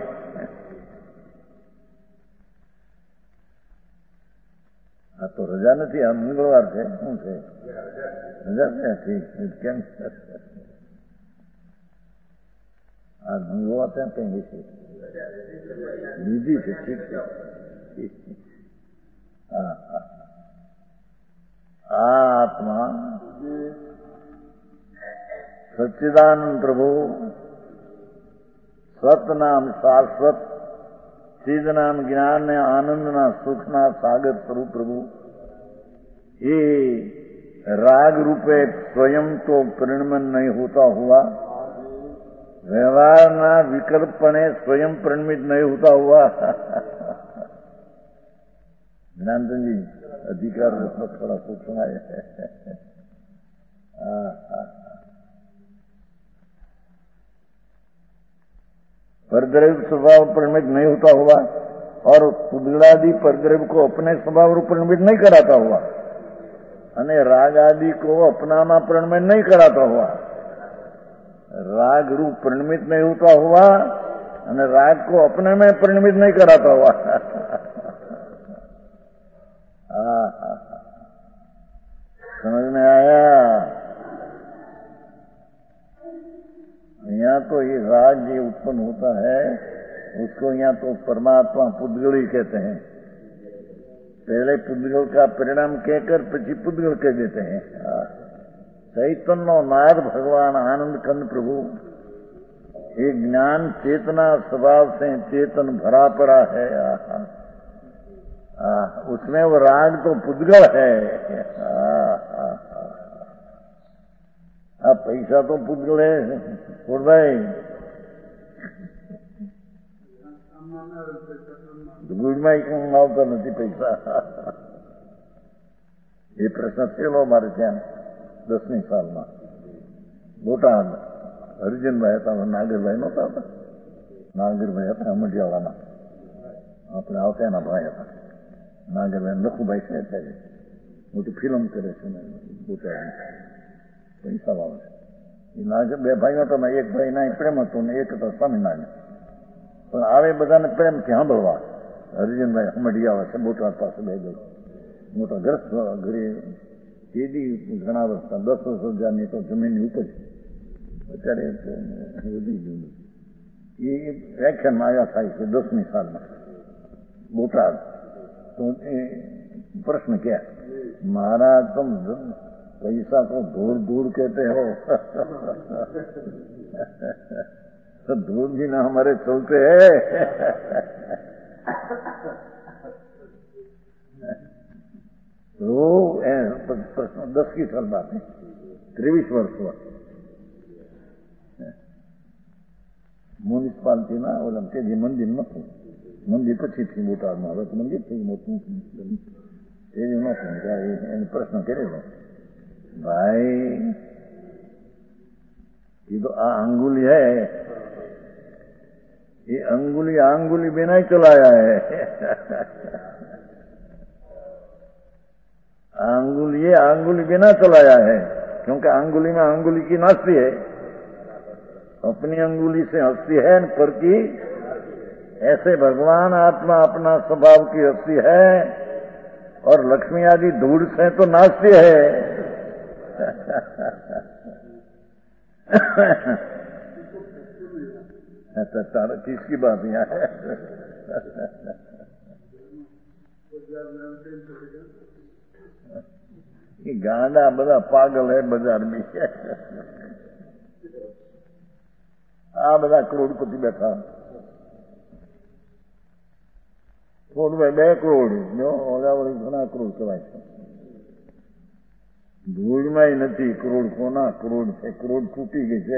हाँ तो रजा नहीं आ मंगलवार थे શું છે રજા છે ઠીક કેમ આ મંગળવાર ત્યાં કઈ વિશે બીજી છે ઠીક છે હા હા આ આત્મા સच्चिदानंद प्रभु सत नाम शाश्वत चिद नाम ज्ञान ने आनंद ना सुख ना सागर स्वरूप प्रभु ये राग रूपे स्वयं तो परिणमन नहीं होता हुआ વ્યવહારના વિકલ્પને સ્વયં પરિણમિત નહીં હોતા हुआ જ્ઞાનચંદ जी अधिकार में थोड़ा सूक्ष्म है। परद्रव्य स्वभाव परिणमित नहीं होता हुआ और पुद्गलादि परद्रव्य को अपने स्वभाव रूप परिणमित नहीं कराता हुआ અને રાગ આદि को अपनामा परिणमित नहीं कराता हुआ, राग रूप परिणमित नहीं होता हुआ અને राग को अपने में परिणमित नहीं कराता हुआ। समझ में आया? यहाँ तो ये राग जो उत्पन्न होता है उसको यहाँ तो परमात्मा पुद्गल ही कहते हैं। पहले पुद्गल का परिणाम कहकर પછી पुद्गल कह देते हैं। चैतन्य नाथ भगवान आनंद कंद प्रभु एक ज्ञान चेतना स्वभाव से चेतन भरा पड़ा है। आ, उसमें वो राग तो पुद्गल है। अब पैसा तो पुद्गल है भाई, गुड़માં આવતા નથી પૈસા। એ પ્રશ્ન થયેલો મારે ત્યાં દસમી સાલમાં બોટાદ હરિજનભાઈ હતા, નાગરભાઈ નહોતા હતા, નાગરભાઈ હતા અમડિયાવાળાના, આપણે આવતાના ભાઈ હતા નાગરભાઈ, લખુભાઈ છે અત્યારે મોટી ફિલ્મ કરે છે બોટાદ, પૈસા વાળો છે। એ નાગર બે ભાઈઓ હતા, એક ભાઈના પ્રેમ હતો ને એક હતો સ્વામિનારાયણ, પણ આવે બધાને પ્રેમથી સાંભળવા। હરિજનભાઈ અમડિયાવા છે બોટાદ પાસે બે ગઈ મોટા ગ્રસ્ત ઘરે કેદી ઘણા વર્ષ દસ દસ હજારની તો જમીનની ઉપજ અત્યારે વધી ગયું। એ વ્યાખ્યાનમાં આવ્યા થાય છે દસમી સાલમાં બોટાદ। તો એ પ્રશ્ન ક્યાં महाराज तुम पैसा को धूल धूल कहते हो तो धूल भी ना हमारे चलते है। वो प्रश्न दस की साल बात है, त्रेवीस वर्ष हुआ। म्युनिसिपालिटीમાં ઓલા તે જે મંદિર નતું, મંદિર પછી થી બોટાદમાં હવે તો મંદિર થઈ મોટું એ જ નતું ત્યારે એને પ્રશ્ન કરેલો, ભાઈ ये तो आ अंगुली है, ये अंगुली अंगुली बिना ही चलाया है। अंगुली ये अंगुली बिना चलाया है, क्योंकि अंगुली में अंगुली की नास्ती है, अपनी अंगुली से हस्ती है न पर की। ऐसे भगवान आत्मा अपना स्वभाव की हस्ती है और लक्ष्मी आदि धूल से तो नास्ती है। तारा किसकी बात यहाँ है? ये गांडा बड़ा पागल है बाजार में। आ बड़ा करोड़पति बैठा करोड़ में बे करोड़ जो ओला वही घना करोड़ कवाय છે। ધૂળમાં ય નથી, કરોડ કોના કરોડ છે, કરોડ તૂટી ગઈ છે।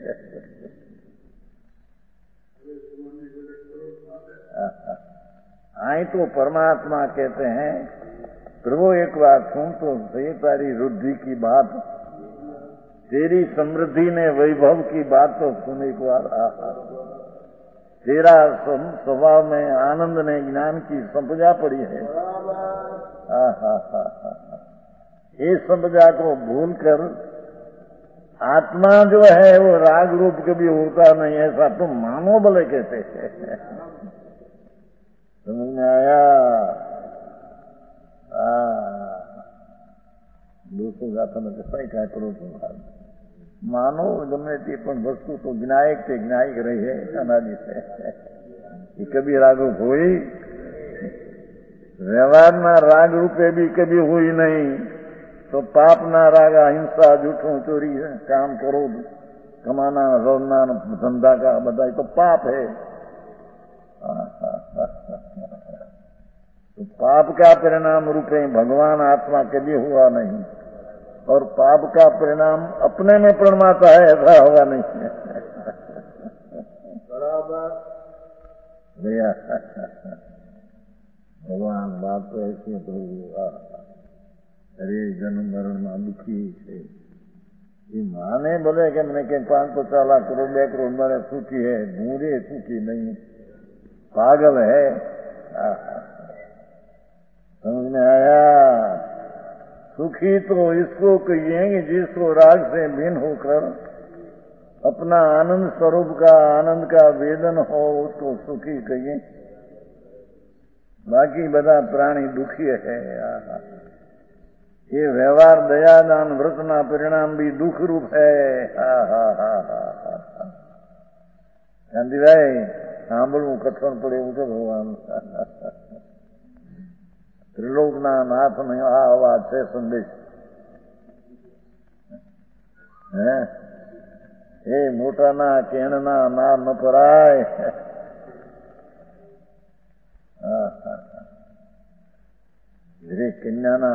आई तो परमात्मा कहते हैं प्रभु एक बार सुन तो सही तारी रुद्धि की बात, तेरी समृद्धि ने वैभव की बात तो सुन एक बार। आहा, तेरा स्वभाव में आनंद ने ज्ञान की संपदा पड़ी है। आहा हा हा, ये संपदा को भूलकर आत्मा जो है वो राग रूप कभी होता नहीं, ऐसा तो मानो भले कहते हैं। समझ में आया? दोस्तों जाता मैं सही क्या करो तो मानो गमे ते पण वस्तु तो ज्ञायक ते ज्ञायक रही है अनादि से। ये कभी राग रूप हुई, व्यवहार में राग रूपे भी कभी हुई नहीं। तो पाप ना राग अहिंसा झूठों चोरी काम करो कमाना रोना धंधा का बताए तो पाप है। तो पाप का परिणाम रूपे भगवान आत्मा कभी हुआ नहीं, और पाप का परिणाम अपने में परमाता है ऐसा होगा नहीं। गया। भगवान बात तो ऐसी है प्रभु, अरे जन्म मरण में दुखी है। ये माने बोले कि मैंने के पांच पचास लाख करोड़ बे करोड़ मेरे सुखी है, मुझे सुखी नहीं, पागल है। समझ में आया? सुखी तो इसको कहिए जिसको राग से भिन्न होकर अपना आनंद स्वरूप का आनंद का वेदन हो, उसको सुखी कहिए। बाकी बधा प्राणी दुखी है। ये व्यवहार दया दान व्रत ना परिणाम भी दुख रूप है। हा हा हा हा गांधी भाई सांभळવું कथन પડે એવું છે ભગવાન। ત્રિલોકના નાથનો આ અવાજ છે સંદેશ। હે એ મોટાના કેણના ના ન પરાય। દરેક કન્યાના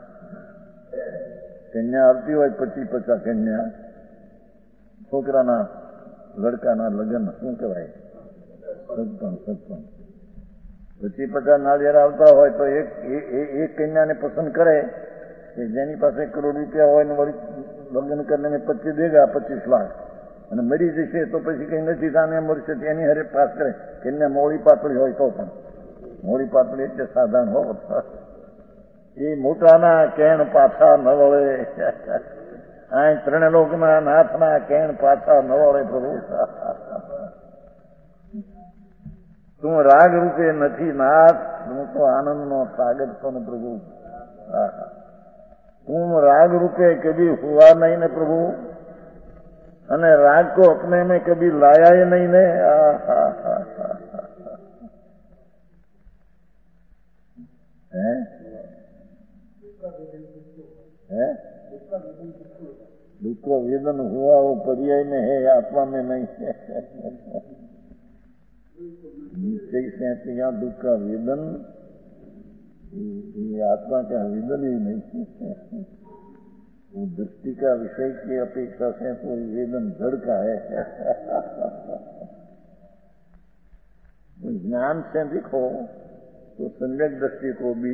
કન્યા આવતી હોય પચીસ પચાસ કન્યા, છોકરાના લડકાના લગ્ન શું કહેવાય? સત્સંગ સત્સંગ પચીસ પચાસ નાળિયેર આવતા હોય તો એક એક કન્યાને પસંદ કરે કે જેની પાસે કરોડ રૂપિયા હોય ને વળી લગ્ન કરીને પચીસ દેગા પચીસ લાખ અને મરી જશે તો પછી કઈ નથી સામે મળશે એની હારે પાસ કરે। કન્યા મોડી પાતળી હોય તો પણ, મોડી પાતળી એટલે સાધારણ હો, એ મોટાના કેણ પાછા ન વળે। આ ત્રણ લોકના નાથના કેણ પાછા ન વળે પ્રભુ। તું રાગ રૂપે નથી નાથ, તું તો આનંદનો સાગર છો ને પ્રભુ। તું राग रूपे कभी हुआ नहीं ने प्रभु, अने राग को अपने में कभी लाया ही नहीं ने। है दुख वेदन हुआ वो पर्याय में है, आत्मा में नहीं है। निश्चय से यहाँ दुख का वेदन, ये आत्मा का वेदन ही नहीं है। वो दृष्टि का विषय की अपेक्षा से तो वेदन जड़ का है। ज्ञान से देखो तो सम्यक दृष्टि को भी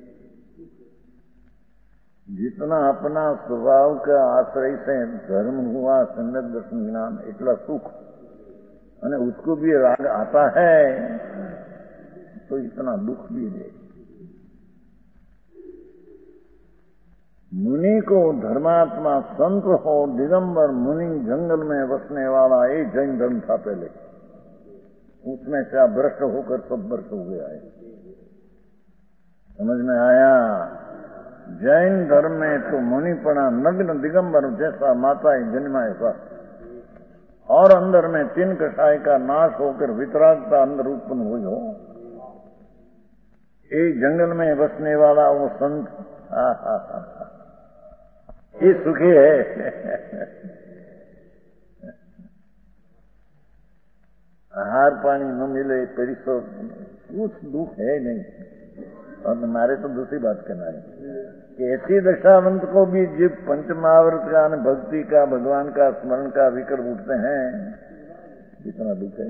जितना अपना स्वभाव का आश्रय से धर्म हुआ सम्यक दर्शन ज्ञान इतना सुख, और उसको भी राग आता है तो इतना दुख भी है। मुनि को धर्मात्मा संत हो दिगंबर मुनि जंगल में बसने वाला एक जैन धर्म था पहले, उसमें से आप भ्रष्ट होकर सब भ्रष्ट हो गया है। समझ में आया? जैन धर्म में तो मुनिपना नग्न दिगंबर जैसा माता जन्मा ऐसा, और अंदर में तीन कषाय का नाश होकर वितरागता अंदर उत्पन्न हुई हो। एक जंगल में बसने वाला वो संत हा हा हा ये सुखी है। आहार पानी न मिले परिसो कुछ दुख है नहीं। और हमारे तो दूसरी बात करना है कि ऐसी दशावंत को भी जीव पंचमावृत का भक्ति का भगवान का स्मरण का विकर उठते हैं, इतना दुख है।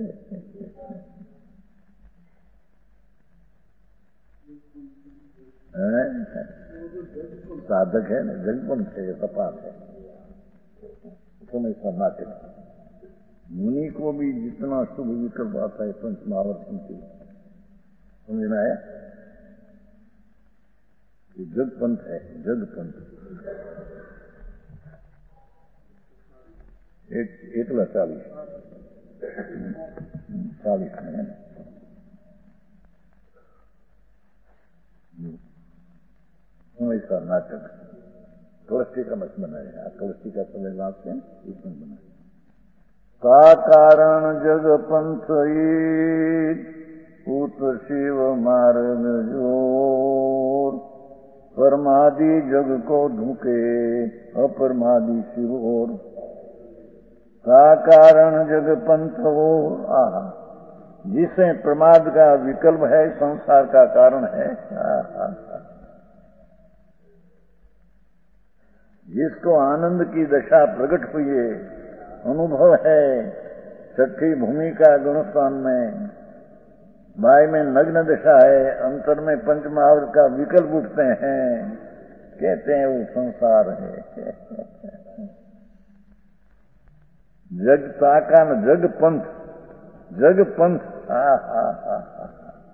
साधक है ना, जगपन है, तपास है, तुम्हें नाटक। मुनि को भी जितना शुभ विकल्प आता है पंचमावर्त की, समझ में आया? ये जगपंथ है, जगपंथ। एक एकला चालीस चालीस है ऐसा नाटक कलस्टी का मत बनाया। कलस्टी का समय लाते हैं इसमें बनाया। का कारण जग पंथ पूत शिव मार्ग जोर, परमादि जग को धुके अपरमादि शिव और। का कारण जग पंथ हो, आहा जिसे प्रमाद का विकल्प है, संसार का कारण है। आहा जिसको आनंद की दशा प्रकट हुई है, अनुभव है छठी भूमि का गुणस्थान में, बाय में नग्न दशा है, अंतर में पंच महावृत का विकल्प उठते हैं, कहते हैं वो संसार है। जग ताका न जग पंथ, जग पंथ, हा हा हा हा।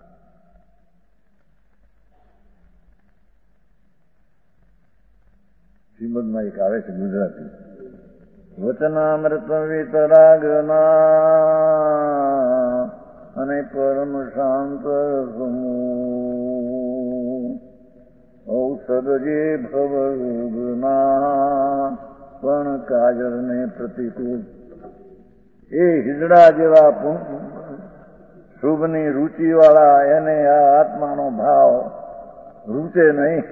શ્રીમદમાં એક આવે છે ગુજરાતી, વચનામૃત વિતરાગના અને પરમ શાંત સમૂહ ઔષધ જે ભવના પણ કાજરને પ્રતિકૂળ. એ હિજડા જેવા શુભની રુચિવાળા એને આ આત્માનો ભાવ રૂચે નહીં.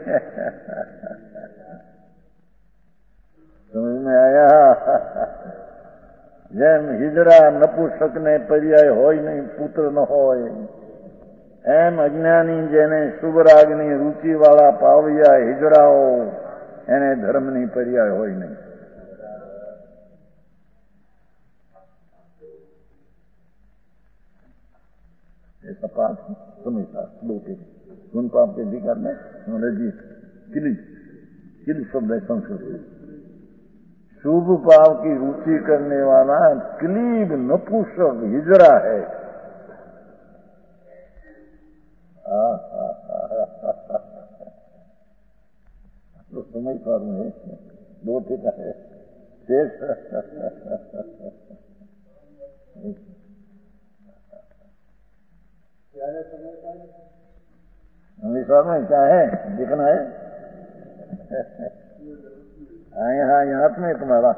સમજ में आया? જેમ હિજડા નપુસક ને પર્યાય હોય નહીં, પુત્ર ન હોય, એમ અજ્ઞાની જેને શુભ રાગની રુચિવાળા પાવ્યા હિજડાઓ એને ધર્મની પર્યાય હોય નહીં. ऐसा पाठ समझता दो के सुन पाप के अधिकार में अंग्रेजी किली किल शब्द है संस्कृत में. शुभ भाव की रुचि करने वाला क्लीब नपुंसक हिजड़ा है. तो समझ पा रहे हैं दो टीका है शेष. हमेशा में क्या है दिखना है. हाँ यहाँ यहाँ में तुम्हारा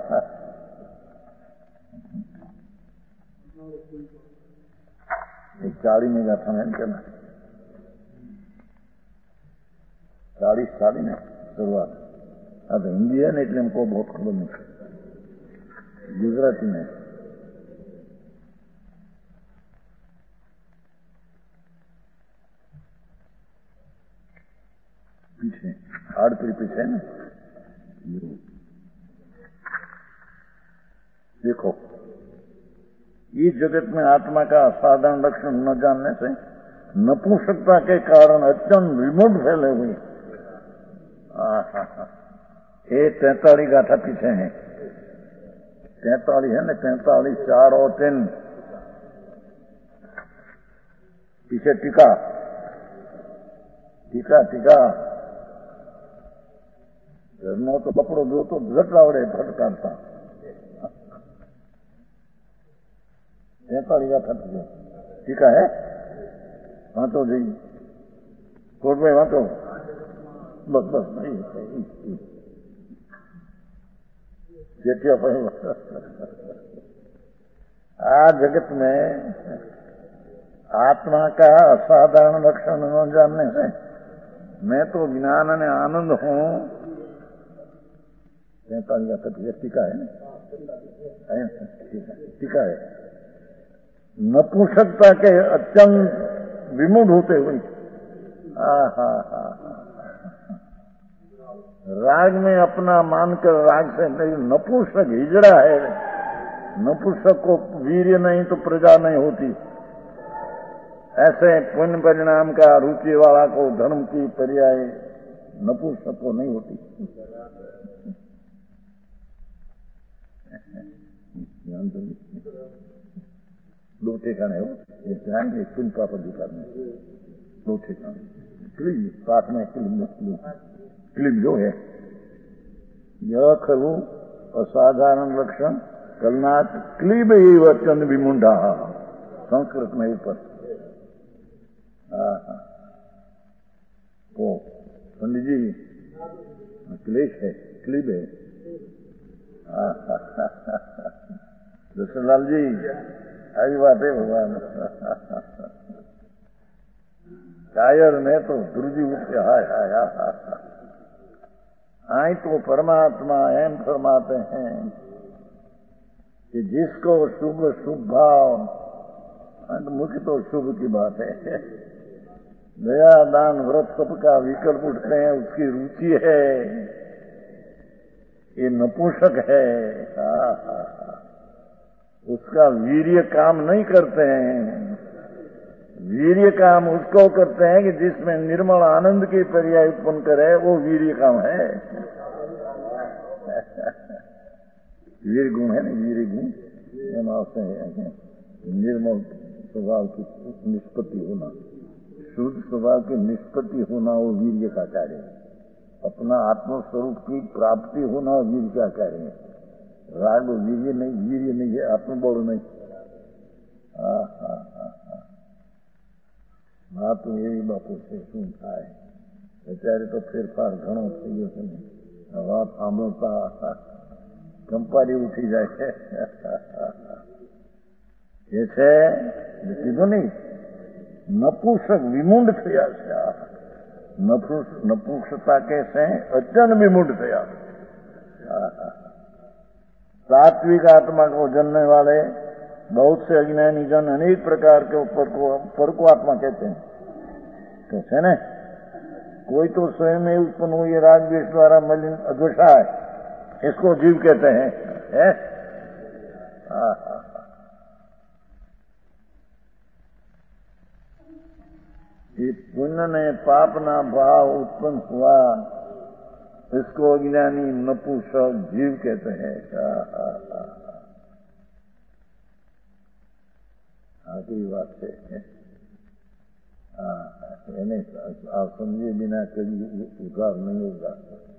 एक चाली में गाथा है क्या? चालीस चाली में शुरुआत. अब हिंदी है ना इसलिए हमको बहुत खबर नहीं. गुजराती में पीछे आड़ती पीछे ना. देखो इस जगत में आत्मा का असाधारण लक्षण न जानने से नपुंसकता के कारण अत्यंत विमुख फैले हुए. ये तैतालीस गाथा पीछे हैं. तैतालीस है ना, तैतालीस चार और तीन पीछे टीका टीका टीका ઘરનો તો કપડો જોતો જટ આવડે ફટકારતા. તેતાલીસ ગાથા ટીકા હે વાંચો જઈ કોટભાઈ વાંચો. બસ બસ નહીં જેઠિયા ભાઈ. आ जगत में आत्मा का असाधारण लक्षण न जानने से मैं तो ज्ञान ने आनंद हूं. टीका है टीका है नपुंसकता के अत्यंत विमुख होते हुए राग में अपना मानकर राग से नहीं. नपुंसक हिजड़ा है. नपुंसक को वीर्य नहीं तो प्रजा नहीं होती. ऐसे पुण्य परिणाम का रुचि वाला को धर्म की पर्याय नपुंसक को नहीं होती. दो ठिकाने हो ध्यान में पुण्य पाप अधिकार में दो ठिकाने. क्लिम पाठ में क्लिम क्लिम जो है यह खलु असाधारण लक्षण कलनाथ क्लीब ही वचन विमुंडा संस्कृत में ऊपर. तो पंडित जी क्लेश है क्लीब है. दशरथलाल जी आई बात है भगवान. कायर में तो गुरुजी उठे हाय हाय हाय. आई तो परमात्मा एम फरमाते हैं कि जिसको शुभ शुभ भाव, मुख्य तो शुभ की बात है, दया दान व्रत सब का विकल्प उठते हैं, उसकी रुचि है, ये नपुंसक है. उसका वीर्य काम नहीं करते हैं. वीर्य काम उसको करते हैं कि जिसमें निर्मल आनंद की पर्याय उत्पन्न करे, वो वीर्य काम है। वीर गुण है ना, वीर गुण निर्मल स्वभाव की निष्पत्ति होना, शुद्ध स्वभाव की निष्पत्ति होना, वो वीर्य का कार्य है। अपना आत्मस्वरूप की प्राप्ति होना वीर्य का कार्य है। राग वीर्य नहीं, वीर्य नहीं है, आत्मबल नहीं। बात तो એવી બાપુ છે, શું થાય અત્યારે તો ફેરફાર ઘણો થઈ ગયો છે ને, વાત સાંભળતા કંપારી ઉઠી જાય છે। એ છે કીધું નહીં, નપુંસક વિમુંડ થયા છે। નપુંસકતા કે છે અत्यंत विमुंड थया। सात्विक आत्मा को जानने वाले बहुत से अज्ञानी जन अनेक प्रकार के ऊपर को पर को आत्मा कहते हैं। तो है न, कोई तो स्वयं में उत्पन्न हुई राग द्वेष द्वारा मलिन अदशा है, इसको जीव कहते हैं, है? ये पुण्य ने पाप ना भाव उत्पन्न हुआ, इसको अज्ञानी नपुंसक जीव कहते हैं। आखिरी बात है, आप समझे बिना कभी उद्धार नहीं होगा।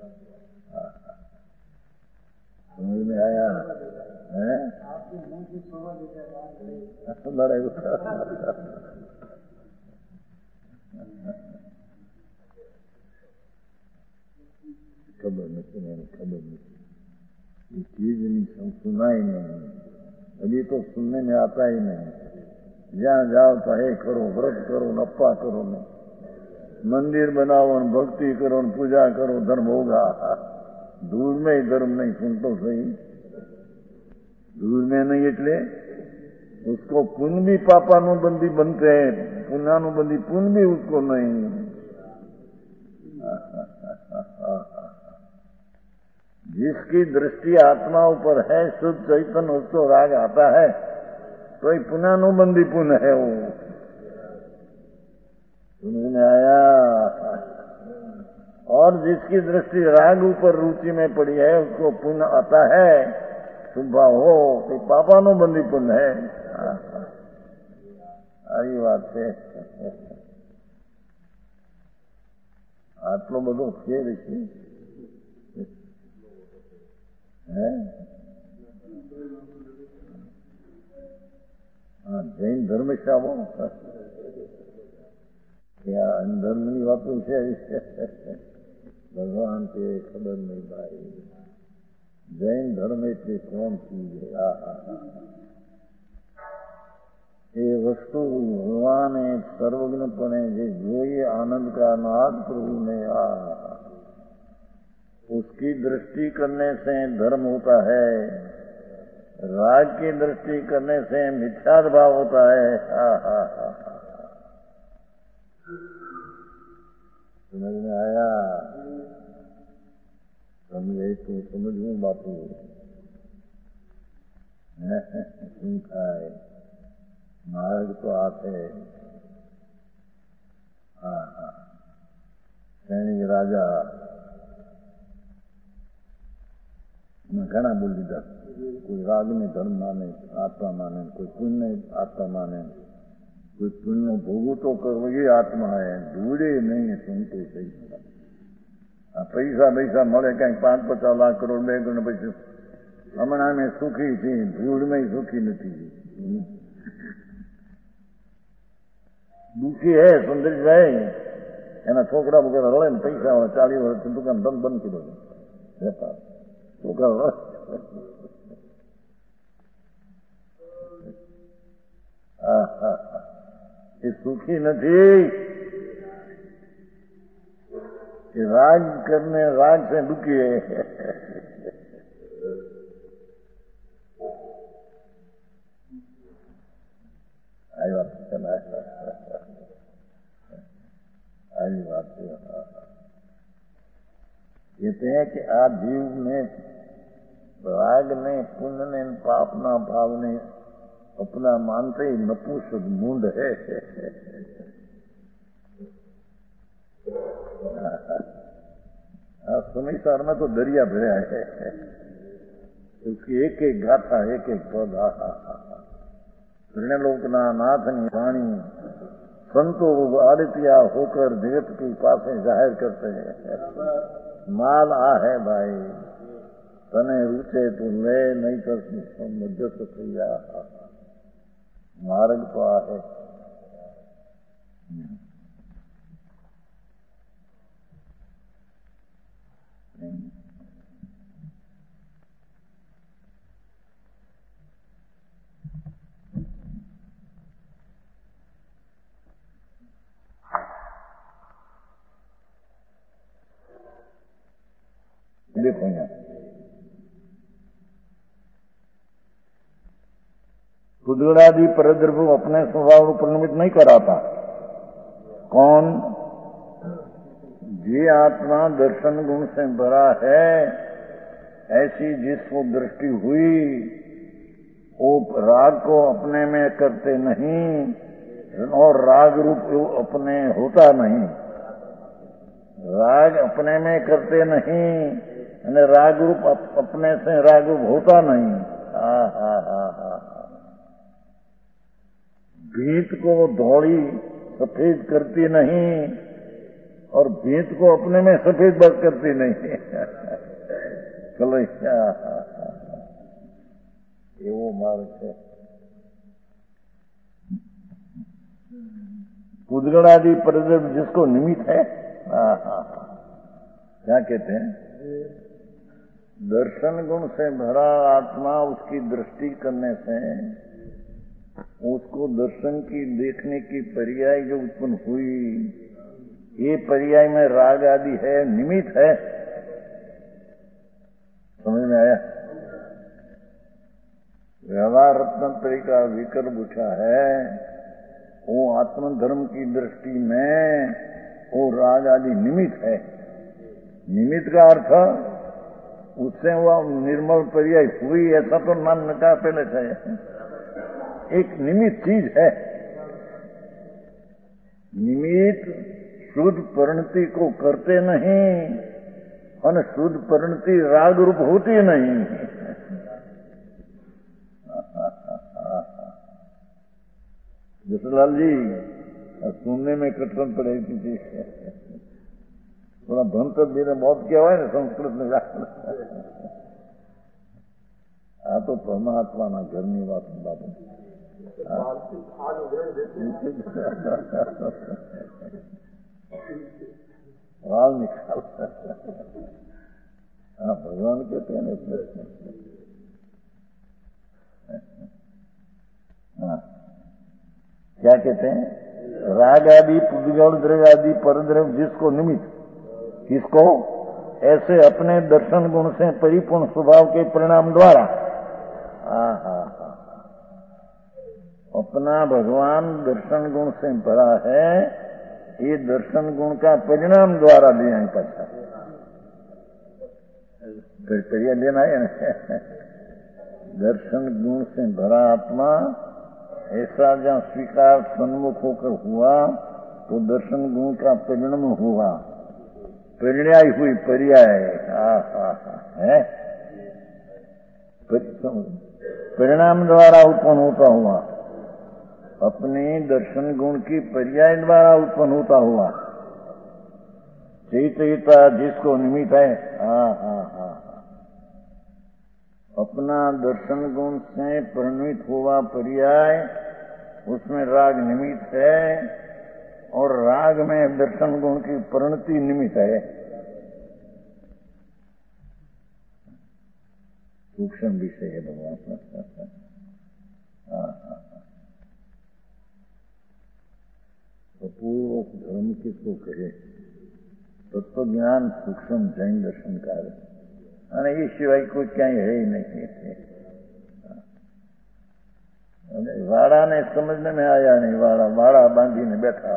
समझ में आया है? लड़ाई खबर नहीं, मैंने खबर नहीं, ये चीज नहीं सुना ही नहीं, अभी तो सुनने में आता ही नहीं। जहाँ जाओ तो हे करो, व्रत करो, नप्पा करो, नहीं मंदिर बनाओ, भक्ति करो, पूजा करो, धर्म होगा। दूर में ही धर्म नहीं, सुन तो सही, दूर में नहीं એટલે उसको पुण्य भी पापानुबंधी बनते हैं, पुण्यानुबंधी पुण्य भी उसको नहीं। जिसकी दृष्टि आत्मा ऊपर है, शुद्ध चैतन्य, उसको राग आता है, तो ही पुण्यानुबंधी पुण्य है वो। समझ में आया? और जिसकी दृष्टि राग ऊपर रुचि में पड़ी है, उसको पुण्य आता है, शुभ हो, तो पापानुबंधी पुण्य है। आई बात है। આટલો બધો ફેર છે, હે? હા, જૈન ધર્મશાળો ત્યાં ધર્મની વાતો છે, ભગવાન કે ખબર નહીં ભાઈ। જૈન ધર્મ એટલે કોણ ચીજ? હા હા હા, ये वस्तु भगवान है सर्वज्ञपणे जे જોઈએ आनंद का नाद प्रभु ने आ, उसकी दृष्टि करने से धर्म होता है, राग की दृष्टि करने से मिथ्याद भाव होता है। हा हा हा, समझ में आया? समझे तो समझू बापू, सुनता है मार्ग तो आते। हाँ हाँ, सैनिक राजा मैं घना बोल दीदा, कोई राग में धर्म माने, आत्मा माने, कोई पुण्य आत्मा माने, कोई पुण्य भोगू तो करो, ये आत्मा है, ढूंढे नहीं है। सुन तो सही, पैसा पैसा મળે કઈ પાંચ પચાસ લાખ કરોડ બે કરોડ પછી હમણાં મેં સુખી છે, ભૂડ में સુખી નથી। દુઃખી હે સુંદરી ભાઈ, એના છોકરા વગેરે રળે ને પૈસા વાળા ચાલી વર્ષ દુકાન ધંધ બંધ કરી દો, વેપાર છોકરા રળે। એ સુખી નથી, એ રાગ કરને રાગ से दुखी है। आई बात चला, आई बात कहते हैं कि आप जीव में राग ने, पुण्य ने, पाप ना भाव ने अपना मानते ही नपुंसक मूंड है। समीसार में तो दरिया भरा है, उसकी एक एक गाथा, एक एक पौधा। लोक ना नाथनी वाणी संतो आदित्या होकर जगत की पासे जाहिर करते हैं। माल आ है भाई, तने रुचे तू ले, नहीं तो मध्य तो थैया। मार्ग तो आ है। देखो यहाँ पुदगड़ादि परद्रव्य अपने स्वभाव को परिणमित नहीं कराता। कौन? ये आत्मा दर्शन गुण से भरा है, ऐसी जिसको दृष्टि हुई वो राग को अपने में करते नहीं और राग रूप अपने होता नहीं। राग अपने में करते नहीं, राग रूप अपने से राग रूप होता नहीं। हा हा हा हा भीत को धौड़ी सफेद करती नहीं और भीत को अपने में सफेद बस करती नहीं। चलो ये वो मार्ग है। पुदगड़ादि परद्रव्य जिसको निमित्त है, हाँ हाँ क्या कहते हैं? दर्शन गुण से भरा आत्मा, उसकी दृष्टि करने से उसको दर्शन की देखने की पर्याय जो उत्पन्न हुई, ये पर्याय में राग आदि है, निमित्त है। समझ में आया? व्यवहार रत्न का विकल्प उठा है, वो आत्मधर्म की दृष्टि में वो राग आदि निमित्त है। निमित्त का अर्थ उससे वो निर्मल पर्याय हुई, ऐसा तो मान का पहले चाहिए। एक निमित्त चीज है। निमित्त शुद्ध परिणति को करते नहीं और शुद्ध परिणति राग रूप होती नहीं। जसलाल जी सुनने में कठिन पड़ेगी थी, थोड़ा भंतर जी ने बहुत किया हुआ है ना संस्कृत में। आ तो परमात्मा ना घરની बात बाबू वाल निकाल। हाँ भगवान कहते हैं ना। हाँ क्या कहते हैं? राग आदि पुद्गल द्रव्य आदि परद्रव्य जिसको निमित्त, किसको? ऐसे अपने दर्शन गुण से परिपूर्ण स्वभाव के परिणाम द्वारा हाँ हाँ हाँ अपना भगवान दर्शन गुण से भरा है, ये दर्शन गुण का परिणाम द्वारा दिया है। पता फिर परिया लेना है ना। दर्शन गुण से भरा आत्मा ऐसा जहाँ स्वीकार सन्मुख होकर हुआ तो दर्शन गुण का परिणाम हुआ, परिणय हुई, पर्याय है, परिणाम द्वारा उत्पन्न होता हुआ, अपने दर्शन गुण की पर्याय द्वारा उत्पन्न होता हुआ चैतन्यता जिसको निमित्त है। हाँ हाँ हाँ अपना दर्शन गुण से परिणमित हुआ पर्याय, उसमें राग निमित्त है और राग में दर्शन गुण की परिणति निमित्त है। सूक्ष्म विषय है भगवान। हाँ हाँ तो पूर्व धर्म किसको कहे? तत्व ज्ञान सूक्ष्म जैन दर्शन कार्य, અને એ સિવાય કોઈ ક્યાંય है ही नहीं। वाड़ा ने समझने में आया नहीं, वाड़ा वाड़ा बांधी ने बैठा।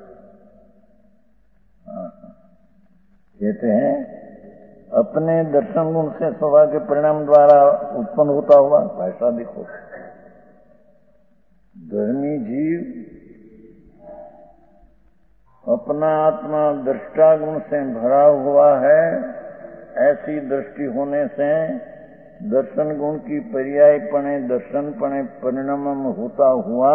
कहते हैं अपने दर्शन गुण से स्वभाव के परिणाम द्वारा उत्पन्न होता हुआ। भाषा देखो, धर्मी जीव अपना आत्मा दृष्टा गुण से भरा हुआ है। ऐसी दृष्टि होने से दर्शन गुण की पर्याय पणे दर्शन पणे परिणाम होता हुआ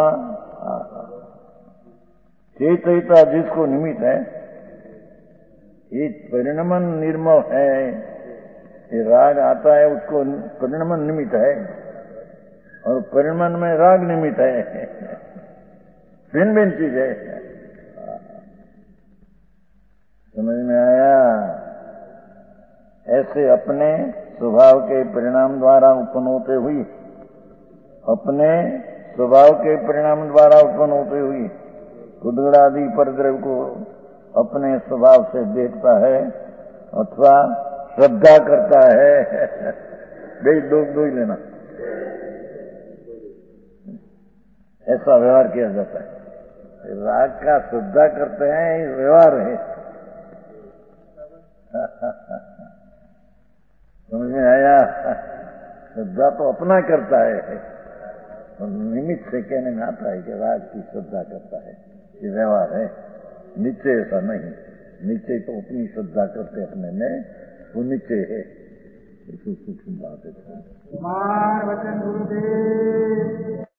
चेतयिता जिसको निमित्त है, ये परिणमन निर्मल है। ये राग आता है उसको परिणमन निमित्त है और परिणमन में राग निमित्त है। भिन्न भिन्न चीज है। समझ में आया? ऐसे अपने स्वभाव के परिणाम द्वारा उत्पन्न होते हुई अपने स्वभाव के परिणाम द्वारा उत्पन्न होते हुई कुदगड़ादि परद्रव्य को अपने स्वभाव से देखता है अथवा श्रद्धा करता है। दो दो दो ही लेना, ऐसा व्यवहार किया जाता है। राग का श्रद्धा करते हैं, ये व्यवहार है। समझ में आया? श्रद्धा तो अपना करता है और निमित्त से कहने में आता है कि राग की श्रद्धा करता है, ये व्यवहार है। निश्चय ऐसा नहीं। निश्चय तो अपनी श्रद्धा करते अपने में, वो निश्चय है। सूक्ष्म बात है। कुमार वचन गुरुदेव।